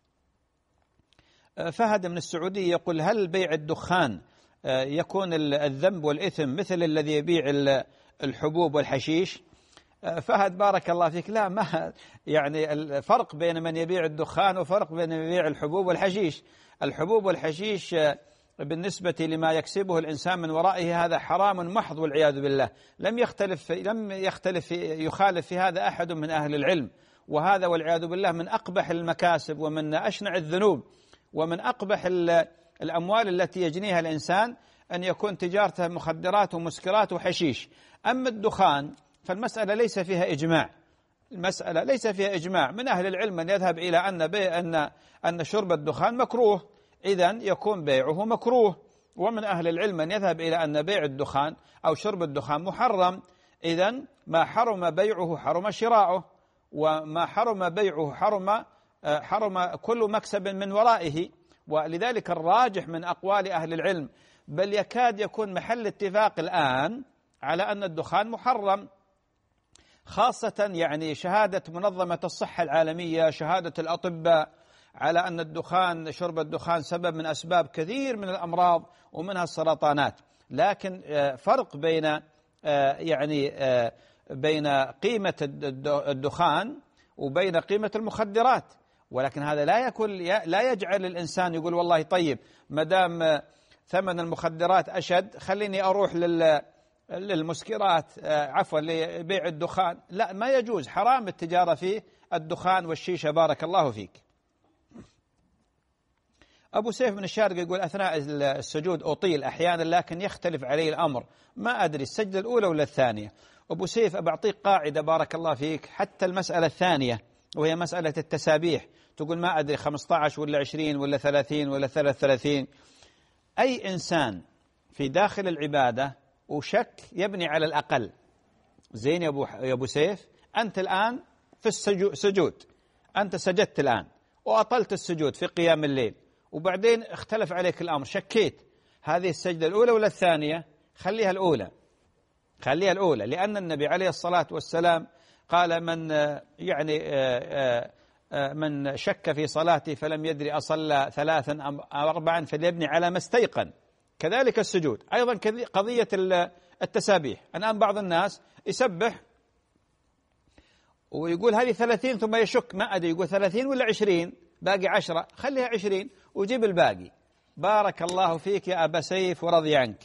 فهد من السعودية يقول هل بيع الدخان يكون الذنب والإثم مثل الذي يبيع الحبوب والحشيش؟ فهد بارك الله فيك، لا، ما يعني الفرق بين من يبيع الدخان وفرق بين من يبيع الحبوب والحشيش. الحبوب والحشيش بالنسبة لما يكسبه الإنسان من ورائه هذا حرام محض والعياذ بالله، لم يخالف في هذا أحد من أهل العلم، وهذا والعياذ بالله من أقبح المكاسب ومن أشنع الذنوب. ومن أقبح الأموال التي يجنيها الإنسان أن يكون تجارته مخدرات ومسكرات وحشيش. أما الدخان فالمسألة ليس فيها إجماع، المسألة ليس فيها إجماع. من أهل العلم من يذهب إلى أن شرب الدخان مكروه، إذن يكون بيعه مكروه، ومن أهل العلم من يذهب إلى أن بيع الدخان أو شرب الدخان محرم، إذن ما حرم بيعه حرم شراؤه، وما حرم بيعه حرم كل مكسب من ورائه. ولذلك الراجح من أقوال أهل العلم، بل يكاد يكون محل اتفاق الآن على أن الدخان محرم، خاصة يعني شهادة منظمة الصحة العالمية، شهادة الأطباء على أن الدخان، شرب الدخان سبب من أسباب كثير من الأمراض ومنها السرطانات. لكن فرق بين قيمة الدخان وبين قيمة المخدرات. ولكن هذا لا يجعل الإنسان يقول والله طيب ما دام ثمن المخدرات أشد خليني أروح للمسكرات، عفوا لبيع الدخان. لا، ما يجوز، حرام التجارة في الدخان والشيشة. بارك الله فيك. أبو سيف من الشارقة يقول أثناء السجود أطيل أحيانا لكن يختلف علي الأمر، ما أدري السجدة الأولى ولا الثانية. أبو سيف أبعطيك قاعدة بارك الله فيك، حتى المسألة الثانية وهي مسألة التسابيح، تقول ما أدري 15 ولا 20 ولا 30 ولا 33. أي إنسان في داخل العبادة وشك يبني على الأقل. زين يا أبو سيف، أنت الآن في السجود، أنت سجدت الآن وأطلت السجود في قيام الليل، وبعدين اختلف عليك الأمر، شكيت هذه السجدة الأولى ولا الثانية؟ خليها الأولى، خليها الأولى، لأن النبي عليه الصلاة والسلام قال من شك في صلاتي فلم يدري أصلى 3 أم 4 فليبني على ما استيقن. كذلك السجود أيضا قضية التسابيح. الآن بعض الناس يسبح ويقول هذه 30 ثم يشك، ما أدري يقول 30 ولا 20، باقي 10، خليها 20 وجيب الباقي. بارك الله فيك يا أبا سيف ورضي عنك.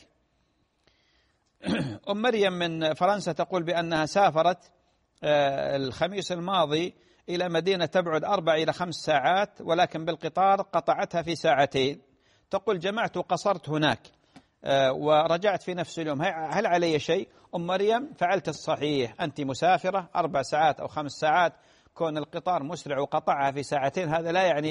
أم مريم من فرنسا تقول بأنها سافرت الخميس الماضي إلى مدينة تبعد 4 إلى 5 ساعات، ولكن بالقطار قطعتها في 2 ساعات. تقول جمعت وقصرت هناك ورجعت في نفس اليوم، هل علي شيء؟ أم مريم فعلت الصحيح، أنت مسافرة 4 ساعات أو 5 ساعات، كون القطار مسرع وقطعها في 2 ساعات هذا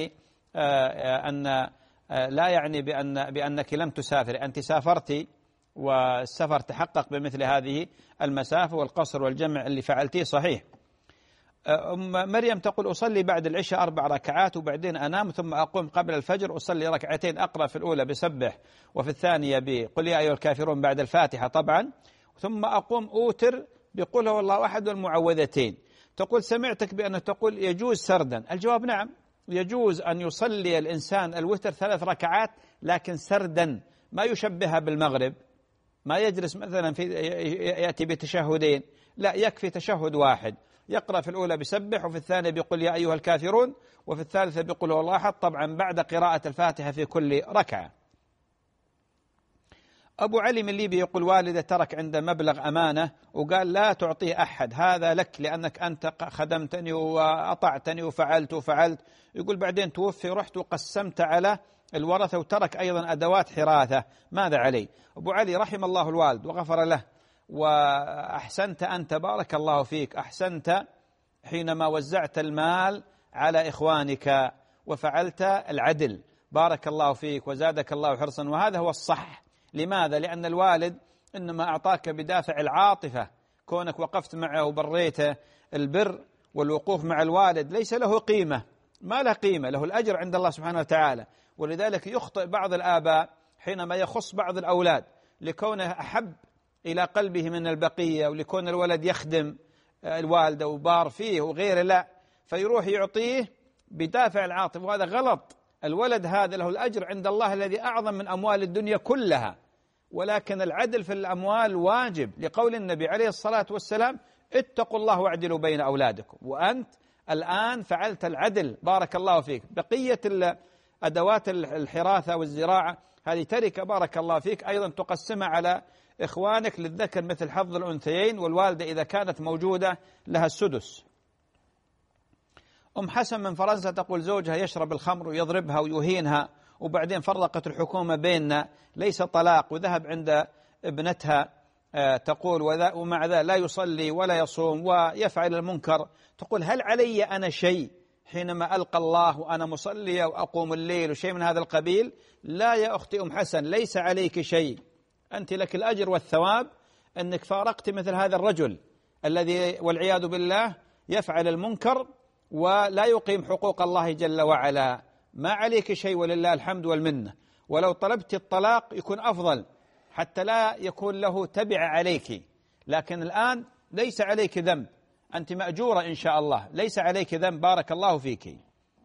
لا يعني بأنك لم تسافر، أنت سافرتي، والسفر تحقق بمثل هذه المسافة، والقصر والجمع اللي فعلتيه صحيح. أم مريم تقول أصلي بعد العشاء 4 ركعات وبعدين أنام، ثم أقوم قبل الفجر أصلي 2 ركعتين، أقرأ في الأولى بسبح وفي الثانية بقل يا أيها الكافرون بعد الفاتحة طبعا، ثم أقوم أوتر بقل هو الله أحد والمعوذتين. تقول سمعتك بأنه تقول يجوز سردا. الجواب نعم، يجوز أن يصلي الإنسان الوتر 3 ركعات لكن سردا، ما يشبهها بالمغرب، ما يجلس مثلا يأتي بتشهدين، لا، يكفي تشهد واحد، يقرأ في الأولى بسبح وفي الثانية بقل يا أيها الكافرون وفي الثالثة بقل هو الله أحد، طبعا بعد قراءة الفاتحة في كل ركعة. أبو علي من ليبيا يقول والدة ترك عنده مبلغ أمانة وقال لا تعطيه أحد، هذا لك لأنك أنت خدمتني وأطعتني وفعلت. يقول بعدين توفي، رحت وقسمت على الورثة وترك أيضا أدوات حراثة، ماذا علي؟ أبو علي رحم الله الوالد وغفر له، وأحسنت أنت بارك الله فيك، أحسنت حينما وزعت المال على إخوانك وفعلت العدل، بارك الله فيك وزادك الله حرصا، وهذا هو الصح. لماذا؟ لأن الوالد إنما أعطاك بدافع العاطفة، كونك وقفت معه وبريته. البر والوقوف مع الوالد ليس له قيمة، ما له قيمة، له الأجر عند الله سبحانه وتعالى. ولذلك يخطئ بعض الآباء حينما يخص بعض الأولاد لكونه أحب إلى قلبه من البقية، ولكون الولد يخدم الوالدة وبار فيه وغيره، لا، فيروح يعطيه بدافع العاطفة، وهذا غلط. الولد هذا له الأجر عند الله الذي أعظم من أموال الدنيا كلها، ولكن العدل في الأموال واجب، لقول النبي عليه الصلاة والسلام اتقوا الله واعدلوا بين أولادكم، وأنت الآن فعلت العدل بارك الله فيك. بقية أدوات الحراثة والزراعة هذه تركة بارك الله فيك، أيضا تقسمها على إخوانك، للذكر مثل حظ الأنثيين، والوالدة إذا كانت موجودة لها السدس. أم حسن من فرنسا تقول زوجها يشرب الخمر ويضربها ويهينها، وبعدين فرقت الحكومة بيننا، ليس طلاق، وذهب عند ابنتها تقول ومع ذا لا يصلي ولا يصوم ويفعل المنكر. تقول هل علي أنا شيء حينما ألقى الله وأنا مصلية وأقوم الليل وشيء من هذا القبيل؟ لا يا أختي أم حسن، ليس عليك شيء، أنت لك الأجر والثواب أنك فارقت مثل هذا الرجل الذي والعياذ بالله يفعل المنكر ولا يقيم حقوق الله جل وعلا. ما عليك شيء ولله الحمد والمنة. ولو طلبت الطلاق يكون أفضل حتى لا يكون له تبع عليك، لكن الآن ليس عليك ذنب، أنت مأجورة إن شاء الله، ليس عليك ذنب، بارك الله فيك.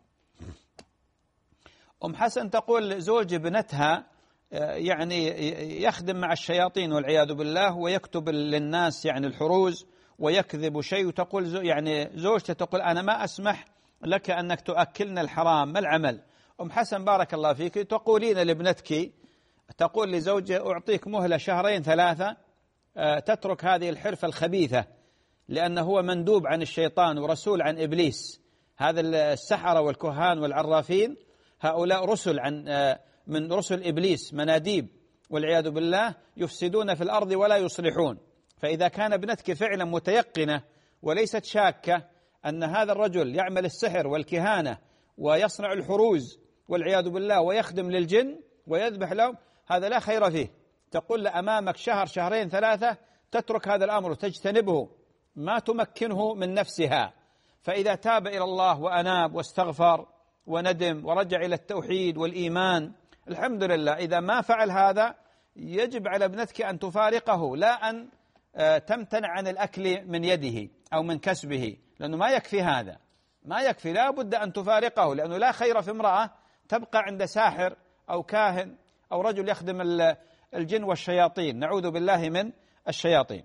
أم حسن تقول زوج ابنتها يعني يخدم مع الشياطين والعياذ بالله، ويكتب للناس يعني الحروز ويكذب شيء، وتقول يعني زوجته تقول أنا ما أسمح لك أنك تؤكلنا الحرام، ما العمل؟ أم حسن بارك الله فيك، تقولين لابنتك، تقول لزوجها أعطيك مهلة 2-3 تترك هذه الحرفة الخبيثة، لأنه هو مندوب عن الشيطان ورسول عن إبليس. هذا السحرة والكهان والعرافين هؤلاء رسل من رسل إبليس، مناديب والعياذ بالله، يفسدون في الأرض ولا يصلحون. فإذا كان ابنتك فعلا متيقنة وليست شاكة أن هذا الرجل يعمل السحر والكهانة ويصنع الحروز والعياذ بالله ويخدم للجن ويذبح لهم، هذا لا خير فيه. تقول أمامك 1-2-3 تترك هذا الأمر وتجتنبه، ما تمكنه من نفسها. فإذا تاب إلى الله وأناب واستغفر وندم ورجع إلى التوحيد والإيمان الحمد لله. إذا ما فعل هذا يجب على ابنتك أن تفارقه، لا أن تمتنع عن الأكل من يده أو من كسبه، لأنه ما يكفي هذا، ما يكفي، لا بد أن تفارقه، لأنه لا خير في امرأة تبقى عند ساحر أو كاهن أو رجل يخدم الجن والشياطين، نعوذ بالله من الشياطين.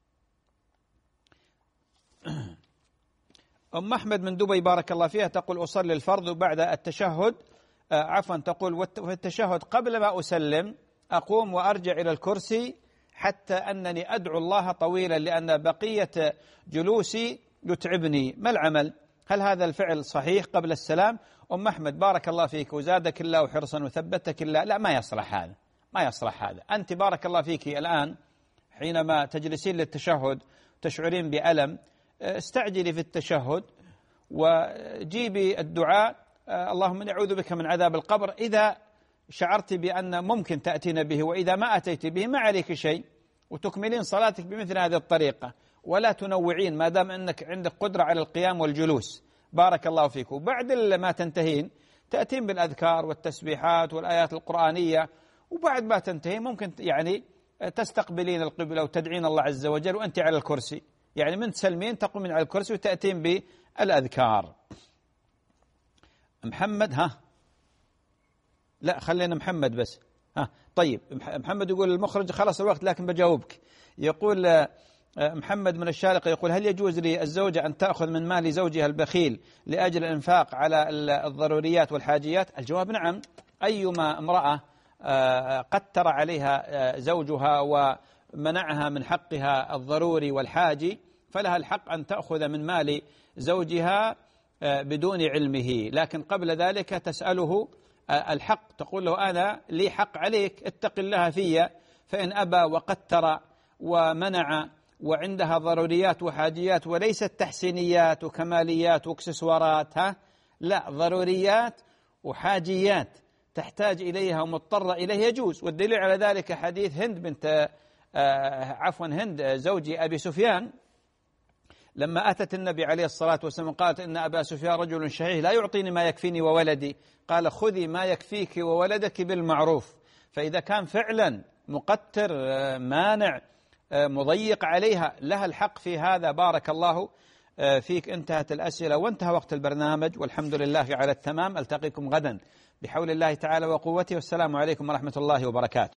أم أحمد من دبي بارك الله فيها تقول أصلي الفرض وبعد التشهد تقول في التشهد قبل ما أسلم أقوم وأرجع إلى الكرسي حتى أنني أدعو الله طويلا لأن بقية جلوسي يتعبني، ما العمل؟ هل هذا الفعل صحيح قبل السلام؟ أم أحمد بارك الله فيك وزادك الله حرصا وثبتك الله، لا ما يصلح هذا، ما يصلح هذا. أنت بارك الله فيك الآن حينما تجلسين للتشهد تشعرين بألم، استعجلي في التشهد وجيبي الدعاء اللهم نعوذ بك من عذاب القبر إذا شعرت بأن ممكن تأتين به، وإذا ما أتيت به ما عليك شيء، وتكملين صلاتك بمثل هذه الطريقة ولا تنوعين ما دام أنك عندك قدرة على القيام والجلوس. بارك الله فيك. وبعد ما تنتهين تأتين بالأذكار والتسبيحات والآيات القرآنية، وبعد ما تنتهي ممكن يعني تستقبلين القبلة وتدعين الله عز وجل وأنت على الكرسي، يعني من تسلمين تقومين على الكرسي وتأتين بالأذكار. محمد لا خلينا محمد بس. طيب محمد يقول المخرج خلص الوقت لكن بجاوبك. يقول محمد من الشارقة يقول هل يجوز للزوجة أن تأخذ من مال زوجها البخيل لأجل الإنفاق على الضروريات والحاجيات؟ الجواب نعم. أيما امرأة قد ترى عليها زوجها ومنعها من حقها الضروري والحاجي فلها الحق أن تأخذ من مال زوجها بدون علمه، لكن قبل ذلك تسأله الحق، تقول له أنا لي حق عليك اتق الله في، فإن أبى وقتر ومنع وعندها ضروريات وحاجيات وليست تحسينيات وكماليات واكسسوارات، لا ضروريات وحاجيات تحتاج إليها ومضطرة إليه يجوز. والدليل على ذلك حديث هند زوجي أبي سفيان لما أتت النبي عليه الصلاة والسلام قالت إن أبا سفيان رجل شحيح لا يعطيني ما يكفيني وولدي، قال خذي ما يكفيك وولدك بالمعروف. فإذا كان فعلا مقتر مانع مضيق عليها لها الحق في هذا. بارك الله فيك. انتهت الأسئلة وانتهى وقت البرنامج والحمد لله على التمام. ألتقيكم غدا بحول الله تعالى وقوته، والسلام عليكم ورحمة الله وبركاته.